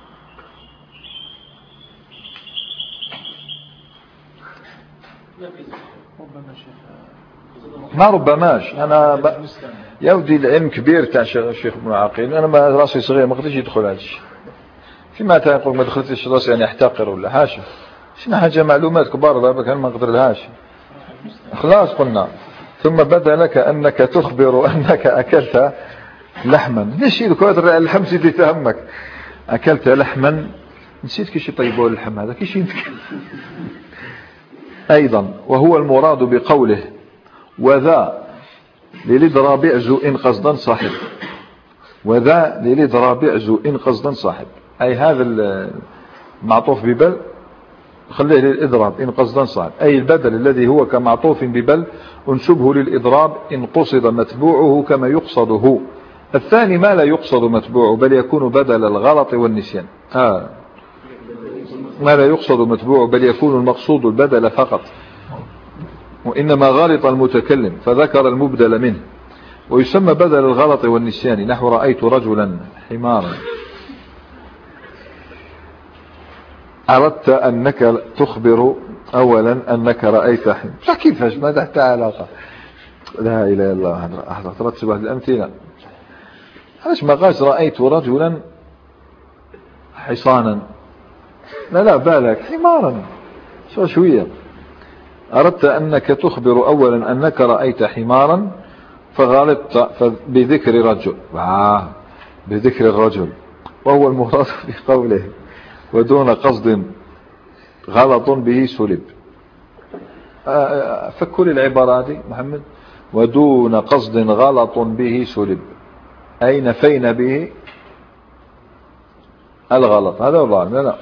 ما ربماش أنا ب... يا ودي العلم كبير تاع الشيخ ابن عقيل انا ما راسي صغير ما قدرتش يدخل هذا الشيء. فيما تقول ما دخلتش راسي يعني احتقر ولا حاشا شنو حاجه معلومات كبار دابا كان ما نقدر لهاش خلاص قلنا. ثم بدا لك انك تخبر انك اكلت لحما نسيت كود اللحم زيد يتهمك اكلت لحما نسيت كيش يطيبوا اللحم هذا كيش ايضا. وهو المراد بقوله وذا للإضراب اعزو إن قصدا صاحب، وذا للإضراب اعزو إن قصدا صاحب، أي هذا المعطوف ببل خليه للإضراب إن قصدا صاحب، أي البدل الذي هو كمعطوف ببل انسبه للإضراب إن قصد متبوعه كما يقصده. الثاني ما لا يقصد متبوعه بل يكون بدل الغلط والنسيان. آه. ما لا يقصد متبوعه بل يكون المقصود البدل فقط، وإنما غلط المتكلم فذكر المبدل منه، ويسمى بدل الغلط والنسيان نحو رأيت رجلا حمارا. أردت أنك تخبر أولا أنك رأيت حمارا، كيفاش ما تحت علاقة؟ لا إله إلا الله. أحضرت واحد الأمثلة، علاش ما قاش رأيت رجلا حصانا؟ لا لا بالك حمارا شو شوية. أردت أنك تخبر أولا أنك رأيت حمارا فغلطت بذكر رجل، آه بذكر الرجل، وهو المراد في قوله ودون قصد غلط به سلب. آه فكل العبارة دي محمد، ودون قصد غلط به سلب، أي نفينا به الغلط. هذا هو لا لا،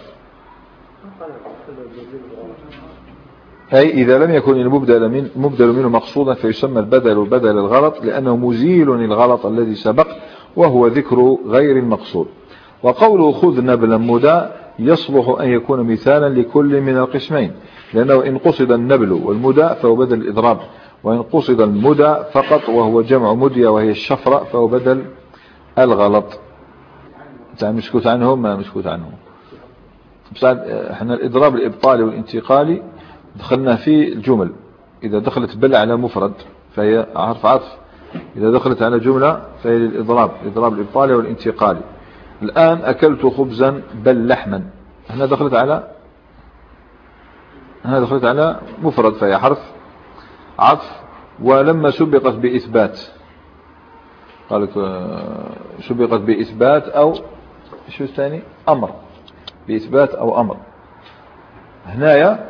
أي إذا لم يكن المبدل من مبدل منه مقصودا فيسمى البدل بدل الغلط، لأنه مزيل الغلط الذي سبق وهو ذكر غير المقصود. وقوله خذ نبلا مدى يصلح أن يكون مثالا لكل من القسمين، لأنه إن قصد النبل والمدى فهو بدل الإضراب، وإن قصد المدى فقط وهو جمع مدية وهي الشفرة فهو بدل الغلط. مسكوت عنهم ما مسكوت عنهم. احنا الإضراب الإبطالي والانتقالي دخلنا في الجمل، إذا دخلت بل على مفرد فهي حرف عطف، إذا دخلت على جملة فهي للإضراب، الإضراب الإبطالي والانتقالي. الآن أكلت خبزا بل لحما، هنا دخلت على هنا دخلت على مفرد فهي حرف عطف، ولما سبقت بإثبات قالت سبقت بإثبات أو شو الثاني أمر، بإثبات أو أمر. هنايا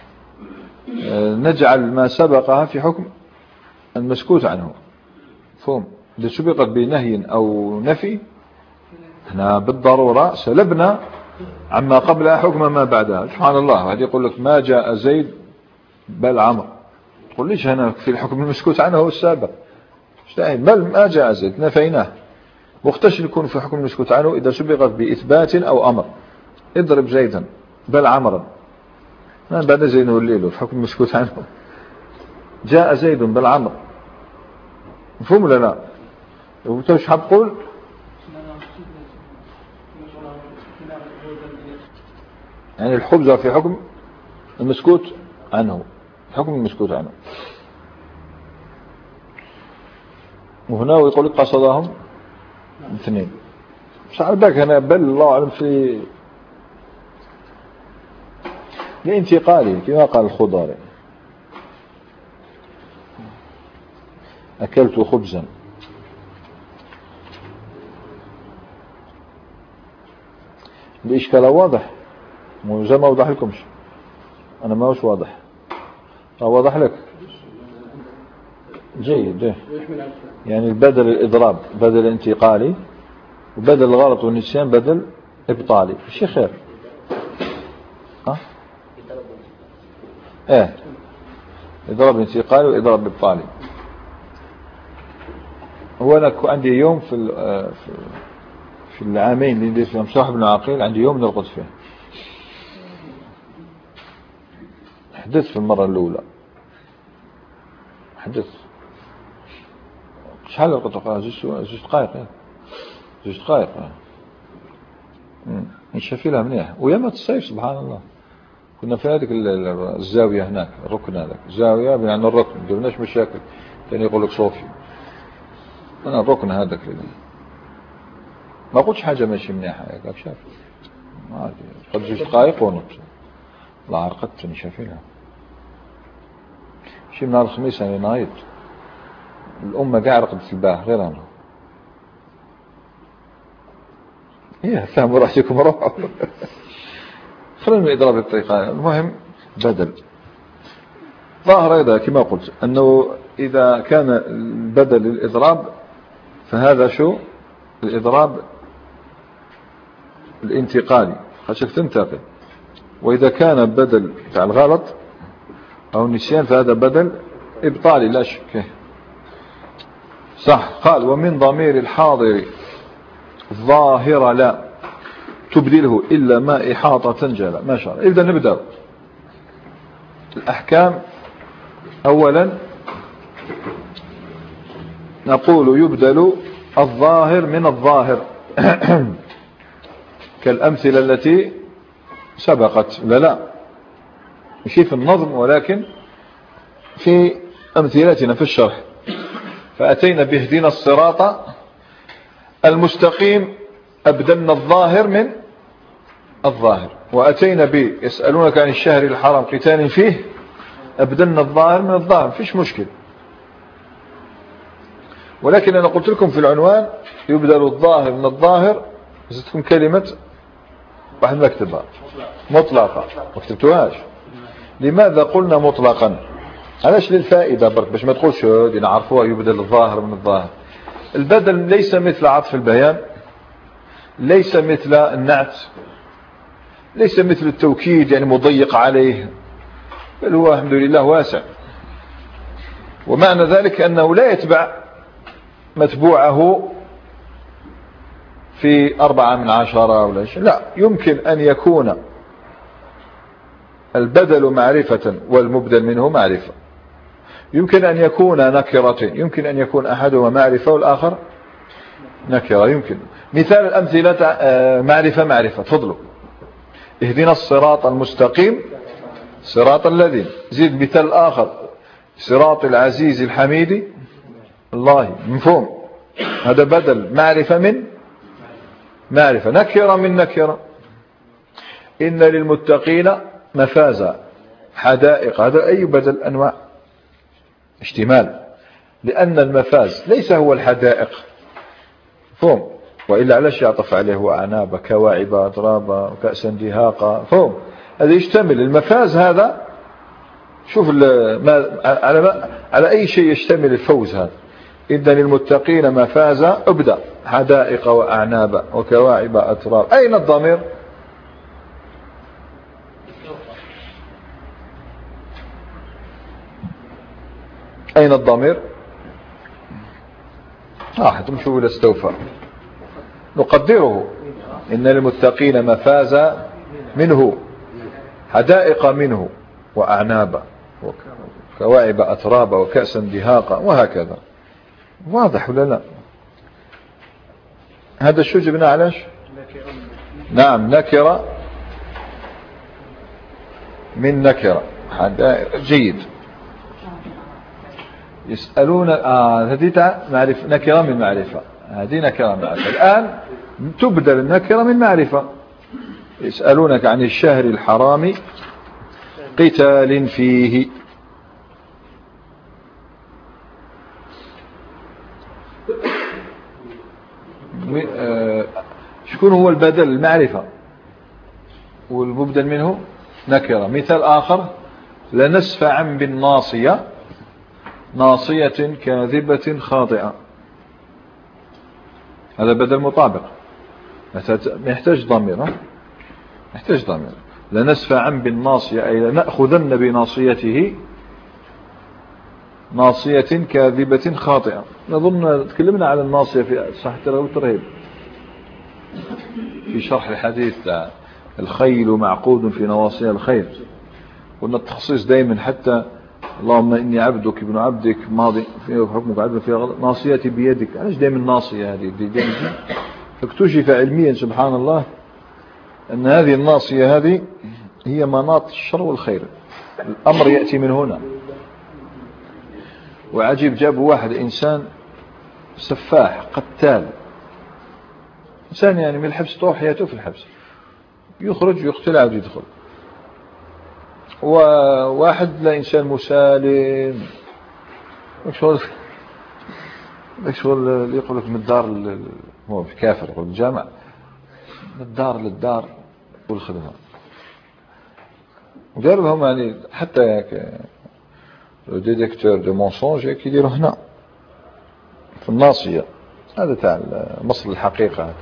نجعل ما سبقها في حكم المسكوت عنه، فهم إذا سبقت بنهي أو نفي هنا بالضرورة سلبنا عما قبلها حكم ما بعدها. سبحان الله، هذا يقول لك ما جاء زيد بل عمر، تقول ليش هنا في الحكم المسكوت عنه هو السابق، بل ما جاء زيد نفيناه. واختش يكون في حكم المسكوت عنه إذا سبقت بإثبات أو أمر، اضرب زيدا بل عمرا، ما بعد زيد والليل في حكم المسكوت عنه جاء زيد بل عمر، مفهوم ولا لا؟ وتوش حاب تقول يعني الحبزة في حكم المسكوت عنه، حكم المسكوت عنه. وهنا يقول لك قصدهم اثنين، مش على بالك هنا بل الله أعلم في لانتقالي كما قال الخضاري أكلت خبزا. الإشكال واضح زي ما أوضح لكمش أنا ما هوش واضح، أوضح لك جيد جيد. يعني البدل الإضراب بدل انتقالي، وبدل الغلط والنسيان بدل إبطالي، شيء خير. ها ايه إضراب انتقالي وإضراب إبطالي. هو أنا عندي يوم في في العامين اللي ندير فيهم صاحب بن عقيل، عندي يوم نرقد فيه. حدث في المرة الأولى حدث شحال رقدت؟ زوج دقائق زوج دقائق نشافي لها مليح. وياما الصيف سبحان الله كنا في هذيك الزاوية هناك، الركن هذاك زاوية يعني الركن ما درناش مشاكل. ثاني يقول لك صوفي أنا الركن هذاك ما قلتش حاجة ماشي مليحة هيك شاف عادي قد زوج دقائق ونط لا عرقدت نشافي لها. شي من نهار الخميس أنا نايض الأمة قاع رقدت في الباه غير أنا. إيه فهموا رأسكم روحوا خلينا من إضراب الطريقة. المهم بدل ظاهر أيضا كما قلت أنه إذا كان البدل الإضراب فهذا شو الإضراب الانتقالي خشك تنتقل، وإذا كان بدل بتاع الغلط أو النسيان فهذا بدل إبطالي لا شك. صح. قال ومن ضمير الحاضر ظاهر لا تبدله إلا ما إحاطة جلا. ما شاء الله. إذا نبدأ الأحكام. أولا نقول يبدل الظاهر من الظاهر كالأمثلة التي سبقت. لا لا مش في النظم ولكن في أمثلتنا في الشرح. فأتينا بهدينا الصراط المستقيم أبدلنا الظاهر من الظاهر، وأتينا ب يسألونك عن الشهر الحرام قتال فيه أبدلنا الظاهر من الظاهر. فيش مشكل، ولكن أنا قلت لكم في العنوان يبدل الظاهر من الظاهر زدتكم كلمة واحد ما كتبها مطلقة ما كتبتوهاش. لماذا قلنا مطلقا؟ علاش؟ للفائدة برك باش ما تقولش دي نعرفوها يبدل الظاهر من الظاهر. البدل ليس مثل عطف البيان، ليس مثل النعت، ليس مثل التوكيد يعني مضيق عليه، بل هو الحمد لله واسع. ومعنى ذلك أنه لا يتبع متبوعه في أربعة من عشرة ولا شيء، لا، يمكن أن يكون البدل معرفة والمبدل منه معرفة، يمكن أن يكون نكرتين، يمكن أن يكون أحدهما معرفة والآخر نكرة. يمكن مثال الأمثلة معرفة معرفة. تفضلوا. اهدنا الصراط المستقيم صراط الذين. زيد مثال آخر صراط العزيز الحميد الله. مفهوم؟ هذا بدل معرفة من معرفة، نكرة من نكرة. إن للمتقين مفازا حدائق. هذا أي بدل أنواع اشتمال، لأن المفاز ليس هو الحدائق. فهم؟ وإلا علاش يعطف عليه وأعناب كواعب أترابا وكأسا دهاقا. فهم؟ هذا يشتمل المفاز. هذا شوف ما على, ما على أي شيء يشتمل الفوز هذا. إن للمتقين مفازا أبدأ حدائق وأعناب وكواعب أتراب. أين الضمير؟ أين الضمير؟ آه تمشوا إلى استوفى. نقدره إن للمتقين مفازا منه حدائق منه وأعناب وكواعب أتراب وكأسا دهاقا وهكذا. واضح ولا لا؟ هذا شو جبنا علاش؟ نعم نكرة من نكرة. جيد. يسألون آه هذه معرفة نكرة من معرفة. هذه نكرة من معرفة. الآن تبدل النكرة من معرفة. يسألونك عن الشهر الحرام قتال فيه. شكون هو البدل؟ المعرفة، والمبدل منه نكرة. مثال آخر لنسفعا بالناصية ناصية كاذبة خاطئة. هذا بدل مطابق، يحتاج ضمير. يحتاج ضمير. لنسفعا بالناصية أي لنأخذن بناصيته ناصية كاذبة خاطئة. نظن تكلمنا على الناصية في صحة الترغيب والترهيب في شرح الحديث الخيل معقود في نواصيها الخيل. قلنا التخصيص دائما حتى اللهم إني عبدك ابن عبدك ماضي في حكمك عدل في ناصيتي بيدك. علاش دائما الناصية هذه دي دي فاكتشف علميا سبحان الله أن هذه الناصية هذه هي مناط الشر والخير. الأمر يأتي من هنا. وعجيب جابوا واحد إنسان سفاح قتال، إنسان يعني من الحبس طول حياته في الحبس، يخرج يقتل عاود يدخل. وواحد لا إنسان مسالم شغل شغل اللي يقول لك من الدار هو في كافر يقول الجامع من الدار للدار والخدمة. وقالوا لهم يعني حتى لو ديتيكتور دو مونسونج كيديروا هنا في الناصية. هذا تاع مصر الحقيقة،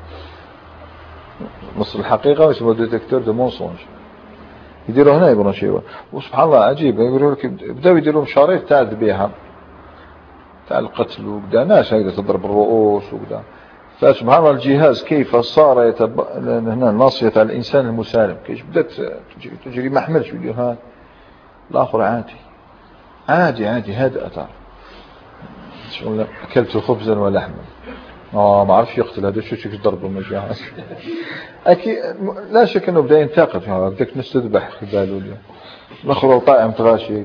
مصر الحقيقة ويسموه ديتيكتور دو مونسونج، يديروا هنا يبرونشيوه. وسبحان الله عجيب، يقولوا لك بداو يديروا شريط تاع الذبيحة تاع القتل وكذا، ناس هكذا تضرب الرؤوس وكذا. فسبحان الله الجهاز كيف صار يتب... هنا الناصية تاع الإنسان المسالم كيش بدأت تجري, تجري ما حملش يقول ها الآخر عادي عادي عادي هذا تعرف شغل أكلت خبزا ولحما اه ما عرفش يقتل هذا شو شو ضربه من الجهاز. أكيد لا شك أنه بدأ ينتقد بدك نستذبح في باله اليوم الآخر طائع متغاشي.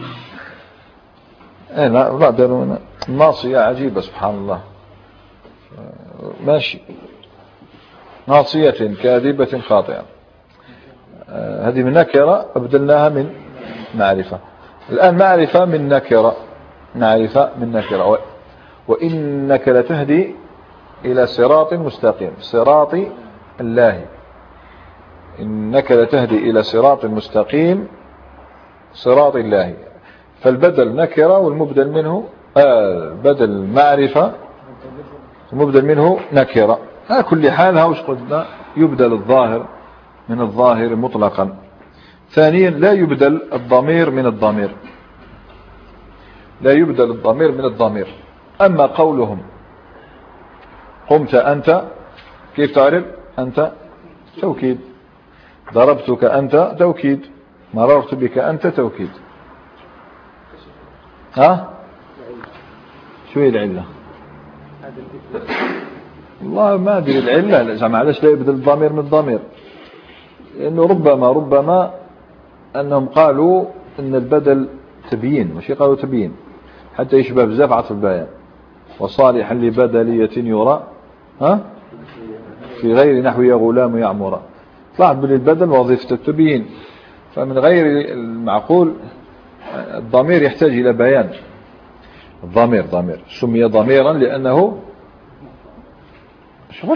ايه لا لا داروا ناصية عجيبة سبحان الله ماشي، ناصية كاذبة خاطئة. آه هذه من نكرة أبدلناها من معرفة. الآن معرفة من نكرة، معرفة من نكرة. وإنك لتهدي إلى صراط مستقيم، صراط الله، إنك لتهدي إلى صراط مستقيم صراط الله. فالبدل نكرة والمبدل منه آه بدل معرفة المبدل منه نكرة. على كل حال هاوش قلنا يبدل الظاهر من الظاهر مطلقا. ثانيا لا يبدل الضمير من الضمير، لا يبدل الضمير من الضمير. أما قولهم قمت أنت كيف تعرف أنت؟ توكيد. ضربتك أنت توكيد. مررت بك أنت توكيد. ها شو هي العلة؟ والله ما أدري العلة علاش لا يبدل الضمير من الضمير، لأنه ربما ربما أنهم قالوا أن البدل تبيين، ماشي قالوا تبيين حتى يشبه بزاف عطف البيان. وصالحا لبدلية يرى ها في غير نحو يا غلام يعمر. طلعت بالبدل وظيفة التبيين، فمن غير المعقول الضمير يحتاج إلى بيان. الضمير ضمير سمي ضميرا لأنه شو قلت؟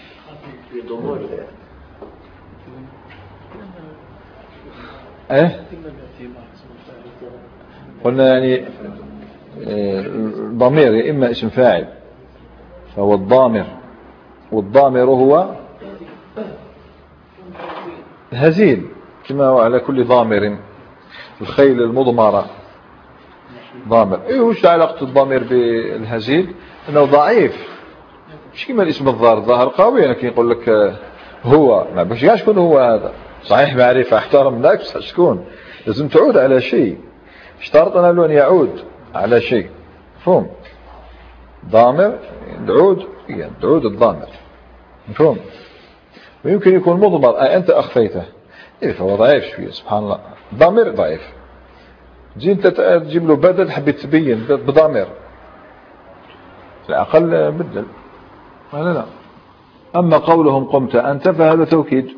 ايه قلنا يعني ضمير يا إما اسم فاعل فهو الضامر، والضامر هو هزيل كما هو على كل ضامر. الخيل المضمرة ضامر. ايه وش علاقة الضمير بالهزيل؟ انه ضعيف مش كما الاسم الظاهر، الظاهر قوي. انا كي نقول لك هو ما باش كاع شكون هو هذا صحيح معرفة احترم لك شكون، لازم تعود على شيء. اشترطنا له ان يعود على شيء مفهوم. ضامر تعود يعني تعود الضامر مفهوم. ويمكن يكون مضمر أي أنت أخفيته إيه فهو ضعيف شوية سبحان الله. ضمير ضعيف تجي أنت تجيب له بدل حبيت تبين بضمير الأقل بدل لا لا. أما قولهم قمت أنت فهذا توكيد.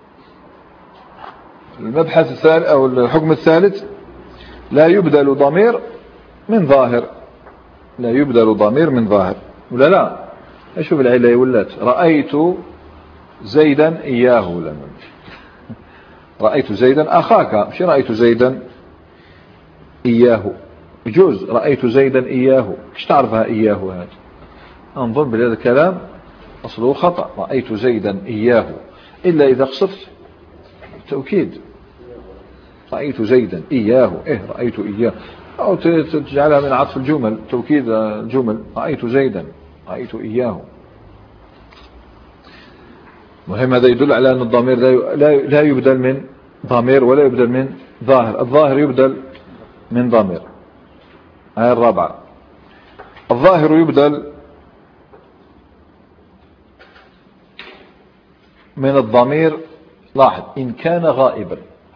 المبحث الثالث أو الحكم الثالث لا يبدل ضمير من ظاهر، لا يبدل ضمير من ظاهر ولا لا. أشوف العلة ولات رأيت زيدا إياه لما رأيت زيدا أخاك مش رأيت زيدا إياه. يجوز رأيت زيدا إياه كيش تعرفها إياه هذا؟ انظر بهذا الكلام أصله خطأ. رأيت زيدا إياه إلا إذا قصدت توكيد. رأيت زيدا إياه إيه رأيت إياه أو تجعلها من عطف الجمل توكيد الجمل. رأيت زيدا رأيت إياه. مهم هذا يدل على أن الضمير لا يبدل من ضمير ولا يبدل من ظاهر. الظاهر يبدل من ضمير. هاي الرابعة. الظاهر يبدل من الضمير لاحظ إن كان غائبا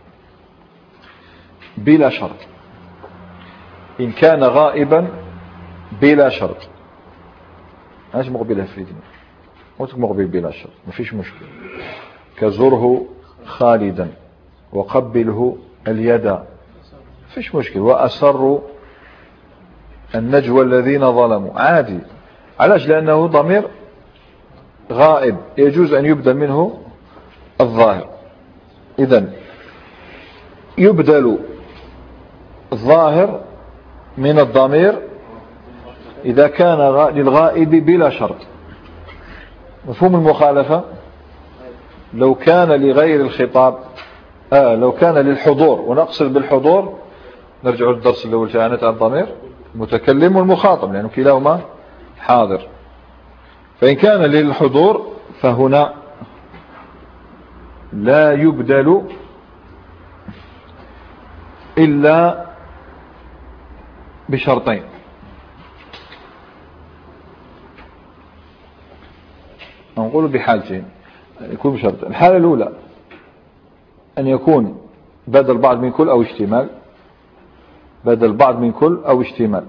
بلا شرط. إن كان غائبا بلا شرط ايش مقبلها في دين وتك مقبل بلا شرط ما فيش مشكلة. كزره خالدا وقبله اليد فيش مشكلة. وأسروا النجوى الذين ظلموا عادي. علاش؟ لأنه ضمير غائب يجوز أن يبدل منه الظاهر. إذن يبدل الظاهر من الضمير إذا كان للغائب بلا شرط. مفهوم المخالفة؟ لو كان لغير الخطاب آه لو كان للحضور، ونقصد بالحضور نرجع للدرس الأول تاعنا تاع الضمير المتكلم والمخاطب لأنه كلاهما حاضر. فإن كان للحضور فهنا لا يبدل إلا بشرطين. نقول بحالتين يكون بشرط. الحالة الأولى أن يكون بدل بعض من كل أو اشتمال، بدل بعض من كل أو اشتمال،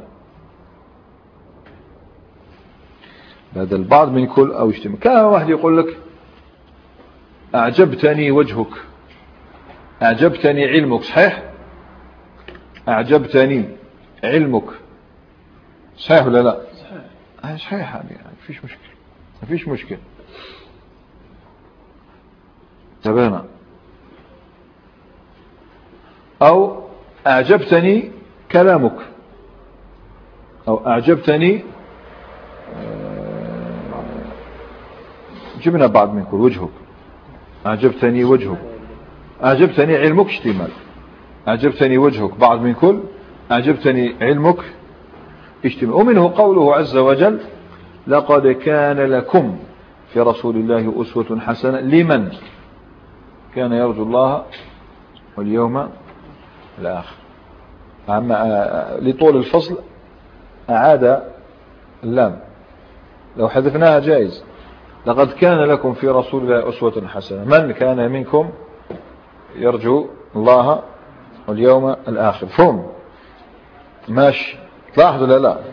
بدل بعض من كل أو اشتمال. كان واحد يقول لك أعجبتني وجهك، أعجبتني علمك، صحيح؟ أعجبتني علمك، صحيح ولا لا؟ صحيح صحيح يعني ما فيش مشكلة، ما فيش مشكلة. تبانا. أو أعجبتني كلامك، أو أعجبتني جبنا بعض من كل، وجهك، أعجبتني وجهك، أعجبتني علمك اشتمال، أعجبتني وجهك بعض من كل، أعجبتني علمك اشتمال. ومنه قوله عز وجل لقد كان لكم في رسول الله أسوة حسنة لمن كان يرجو الله واليوم الآخر. أما لطول الفصل أعاد اللام، لو حذفناها جائز. لقد كان لكم في رسول الله أسوة حسنة من كان منكم يرجو الله واليوم الآخر. فهم ماشي؟ تلاحظوا لا لا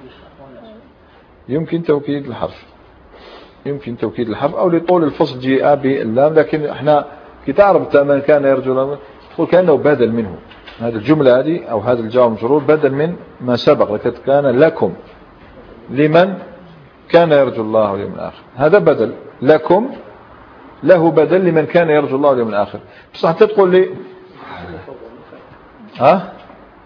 يمكن توكيد الحرف، يمكن توكيد الحرف أو لطول الفصل جاء باللام. لكن احنا كي تعرف من كان يرجو الله تقول كأنه بدل منه. هذه الجملة هذه أو هذا الجواب مجرور بدل من ما سبق. لكن كان لكم لمن كان يرجو الله واليوم الآخر، هذا بدل. لكم له بدل لمن كان يرجو الله واليوم الآخر. بصح أنت تقول لي ها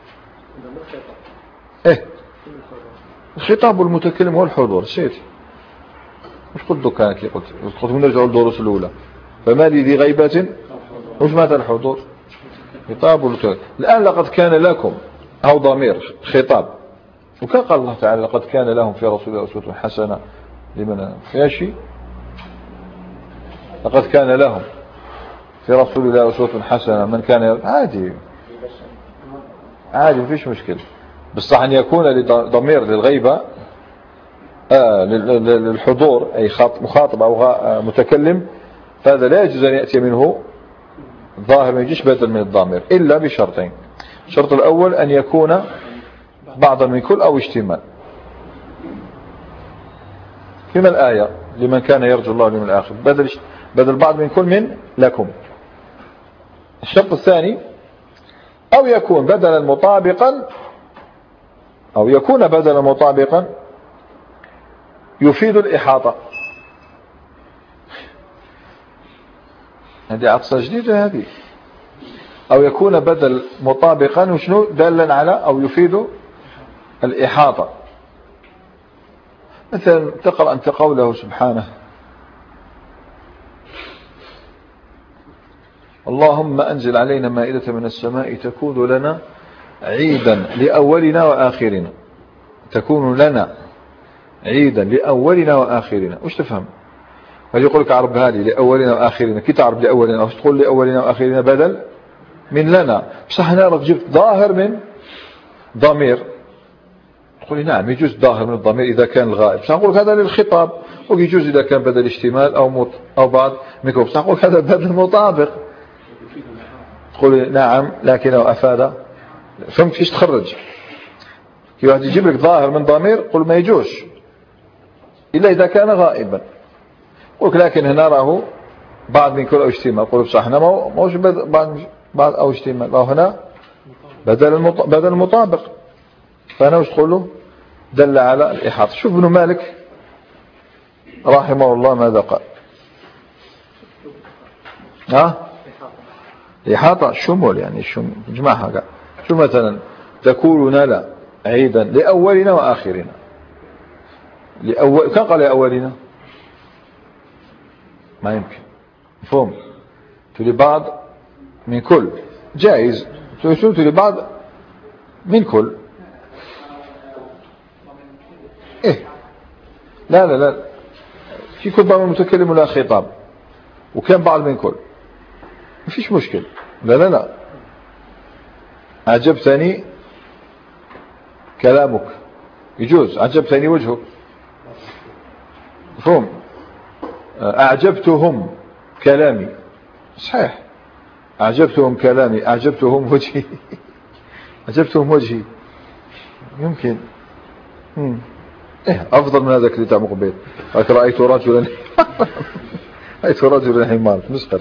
إيه الخطاب المتكلم هو الحضور. شيت مش قلت كان كي قلت قلت نرجع للدروس الأولى. فما لي ذي غيبة وش مات الحضور خطاب المتكلم. الآن لقد كان لكم أو ضمير خطاب، وكان قال الله تعالى لقد كان لهم في رسول الله أسوة حسنة لمن فيها شيء. لقد كان لهم في رسول الله أسوة حسنة من كان عادي عادي مفيش مشكلة. بصح أن يكون ضمير للغيبة آه للحضور أي مخاطب أو متكلم، فهذا لا يجوز أن يأتي منه ظاهر ما يجيش بدل من الضمير إلا بشرطين. الشرط الأول أن يكون بعضا من كل أو اشتمال فيما الآية لمن كان يرجو الله واليوم الآخر بدل بدل بعض من كل من لكم. الشرط الثاني أو يكون بدلا مطابقا أو يكون بدلا مطابقا يفيد الإحاطة. هذه عطسة جديدة هذه. أو يكون بدل مطابقا وشنو دالا على أو يفيد الإحاطة. مثلا تقرأ أنت قوله سبحانه اللهم أنزل علينا مائدة من السماء تكون لنا عيدا لأولنا وآخرنا، تكون لنا عيدا لأولنا وآخرنا. وش تفهم؟ هل يقول لك عرب هذه لأولنا وآخرنا كي تعرف لأولنا أو تقول لأولنا وآخرنا بدل من لنا. بصح نعرف جبت ظاهر من ضمير تقول لي نعم يجوز ظاهر من الضمير إذا كان الغائب. بصح نقول هذا للخطاب ويجوز إذا كان بدل اشتمال أو مط أو بعض منكم. بصح نقول هذا بدل مطابق تقول نعم لكنه أفاد. فهمت كيش تخرج؟ كي واحد يجيب لك ظاهر من ضمير قل ما يجوز إلا إذا كان غائبا. قل لكن هنا راه بعض من كل أو اشتمال. قل بصح هنا ما موش بعض بعض أو اشتمال، راه هنا بدل المط... بدل المطابق. فأنا وش تقول له دل على الإحاطة. شوف ابن مالك رحمه الله ماذا قال. ها إحاطة شمول يعني شمول جمعها قال. شو مثلا تكون لنا عيدا لأولنا وآخرنا. لأول كان قال لأولنا ما يمكن مفهوم. لبعض من كل جائز، تشوت لبعض من كل. إيه لا لا لا في كل بعض المتكلم لا خطاب، وكان بعض من كل ما فيش مشكل. لا لا لا أعجبتني كلامك يجوز، أعجبتني وجهك مفهوم. أعجبتهم كلامي صحيح، أعجبتهم كلامي، أعجبتهم وجهي أعجبتهم وجهي يمكن. مم. إيه أفضل من هذاك اللي تاع مقبل رأيت رجلا رأيت رجلا حمار مسخر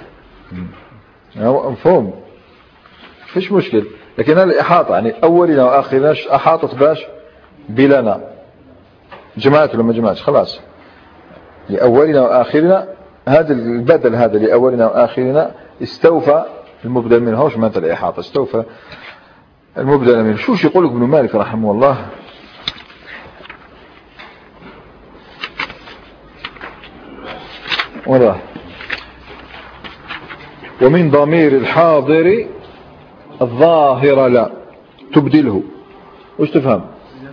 مفهوم فيش مشكل. لكن هذا الإحاطة يعني أولنا وآخرنا أحاطت باش بلنا جماعة ولا ما جماعتش خلاص. لأولنا وآخرنا هذا البدل هذا لأولنا وآخرنا استوفى المبدل منه. هوش معناتها الإحاطة استوفى المبدل منه. شوش يقول ابن مالك رحمه الله والله ومن ضمير الحاضر الظاهر لا تبدله. وش تفهم؟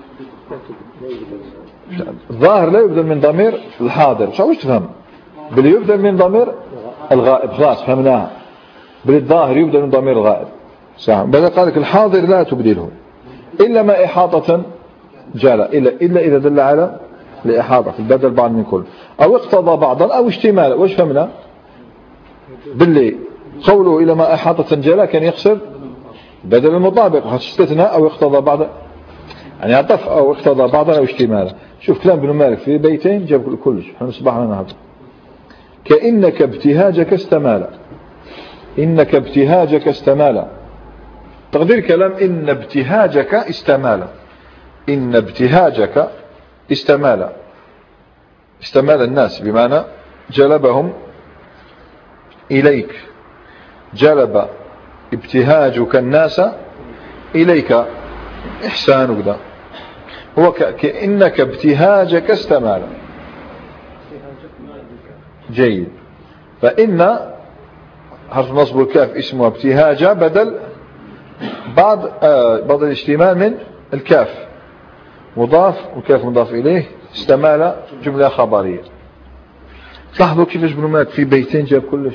الظاهر لا يبدل من ضمير الحاضر. وش تفهم؟ بل يبدل من ضمير الغائب. خلاص فهمناها. بل الظاهر يبدل من ضمير الغائب صح. بل قال لك الحاضر لا تبدله إلا ما إحاطة جالة، إلا, إلا إذا دل على الإحاطة في البدل بعض من كل، أو اقتضى بعضا أو اشتمال. وش فهمنا؟ باللي قوله إلى ما إحاطة جالة كان يقصد بدل المطابق استثناء أو اقتضى بعضا يعني عطف أو اقتضى بعضا أو اشتمالا. شوف كلام ابن مالك في بيتين جاب كلش احنا صباحنا النهارده. كإنك ابتهاجك استمالا، إنك ابتهاجك استمالا. تقدير كلام إن ابتهاجك استمالا، إن ابتهاجك استمالا، استمال الناس بمعنى جلبهم إليك، جلب ابتهاجك الناس إليك إحسانك ده هو كأنك ابتهاجك استمال. جيد. فإن حرف نصب الكاف اسمه ابتهاج بدل بعض آه بعض الاشتمال من الكاف مضاف والكاف مضاف إليه استمال جملة خبرية. لاحظوا كيفاش ابن مالك في بيتين جاب كلش.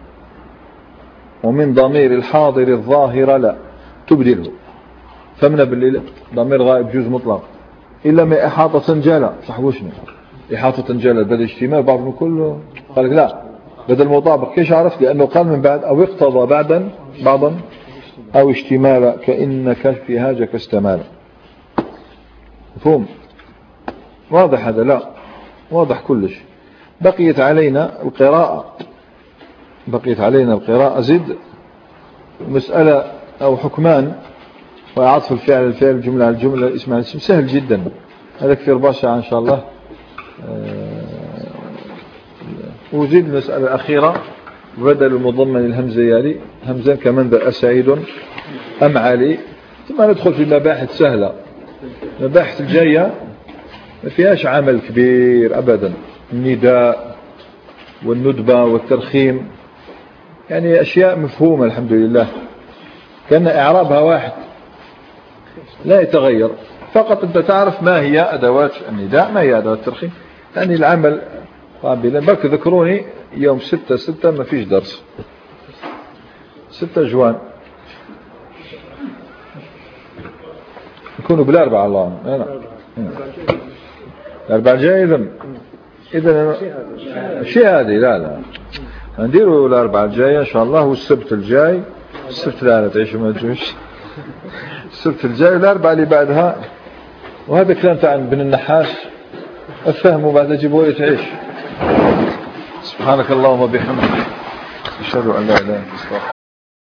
ومن ضمير الحاضر الظاهر لا تبدله. فمنا بالليل ضمير غائب جزء مطلق إلا ما إحاطة جالة. صحوشني إحاطة جالة بدل اجتماع بعض من كله. قال لك لا بدل مطابق. كيش عرفت؟ لأنه قال من بعد أو اقتضى بعدا بعضا أو اشتمالا كأنك ابتهاجك استمالا. مفهوم؟ واضح هذا؟ لا واضح كلش. بقيت علينا القراءة، بقيت علينا القراءة. زد مسألة أو حكمان وعطف الفعل الفعل الجملة على الجملة الاسم على الاسم سهل جدا. هذا كثير باشا إن شاء الله. وزيد المسألة الأخيرة بدل المضمن الهمزة يالي همزة كمن ذا أسعيد أم علي. ثم ندخل في مباحث سهلة. المباحث الجاية ما فيهاش عمل كبير أبدا. النداء والندبة والترخيم يعني أشياء مفهومة الحمد لله. كان إعرابها واحد لا يتغير، فقط أنت تعرف ما هي أدوات النداء ما هي أدوات الترخيم. يعني العمل قابلا. بك ذكروني يوم ستة ستة ما فيش درس. ستة جوان يكونوا بالأربعة الله أنا الأربعة الجاي. إذن إذن شيء هذه لا لا نديروا الأربعة الجاية إن شاء الله. والسبت الجاي السبت لا تعيشوا ما تجوش. السبت الجاي الأربعة اللي بعدها. وهذا كلام تاع بن النحاس أفهموا بعد جيبوا لي تعيش. سبحانك اللهم وبحمدك أشهد أن لا إله إلا أنت.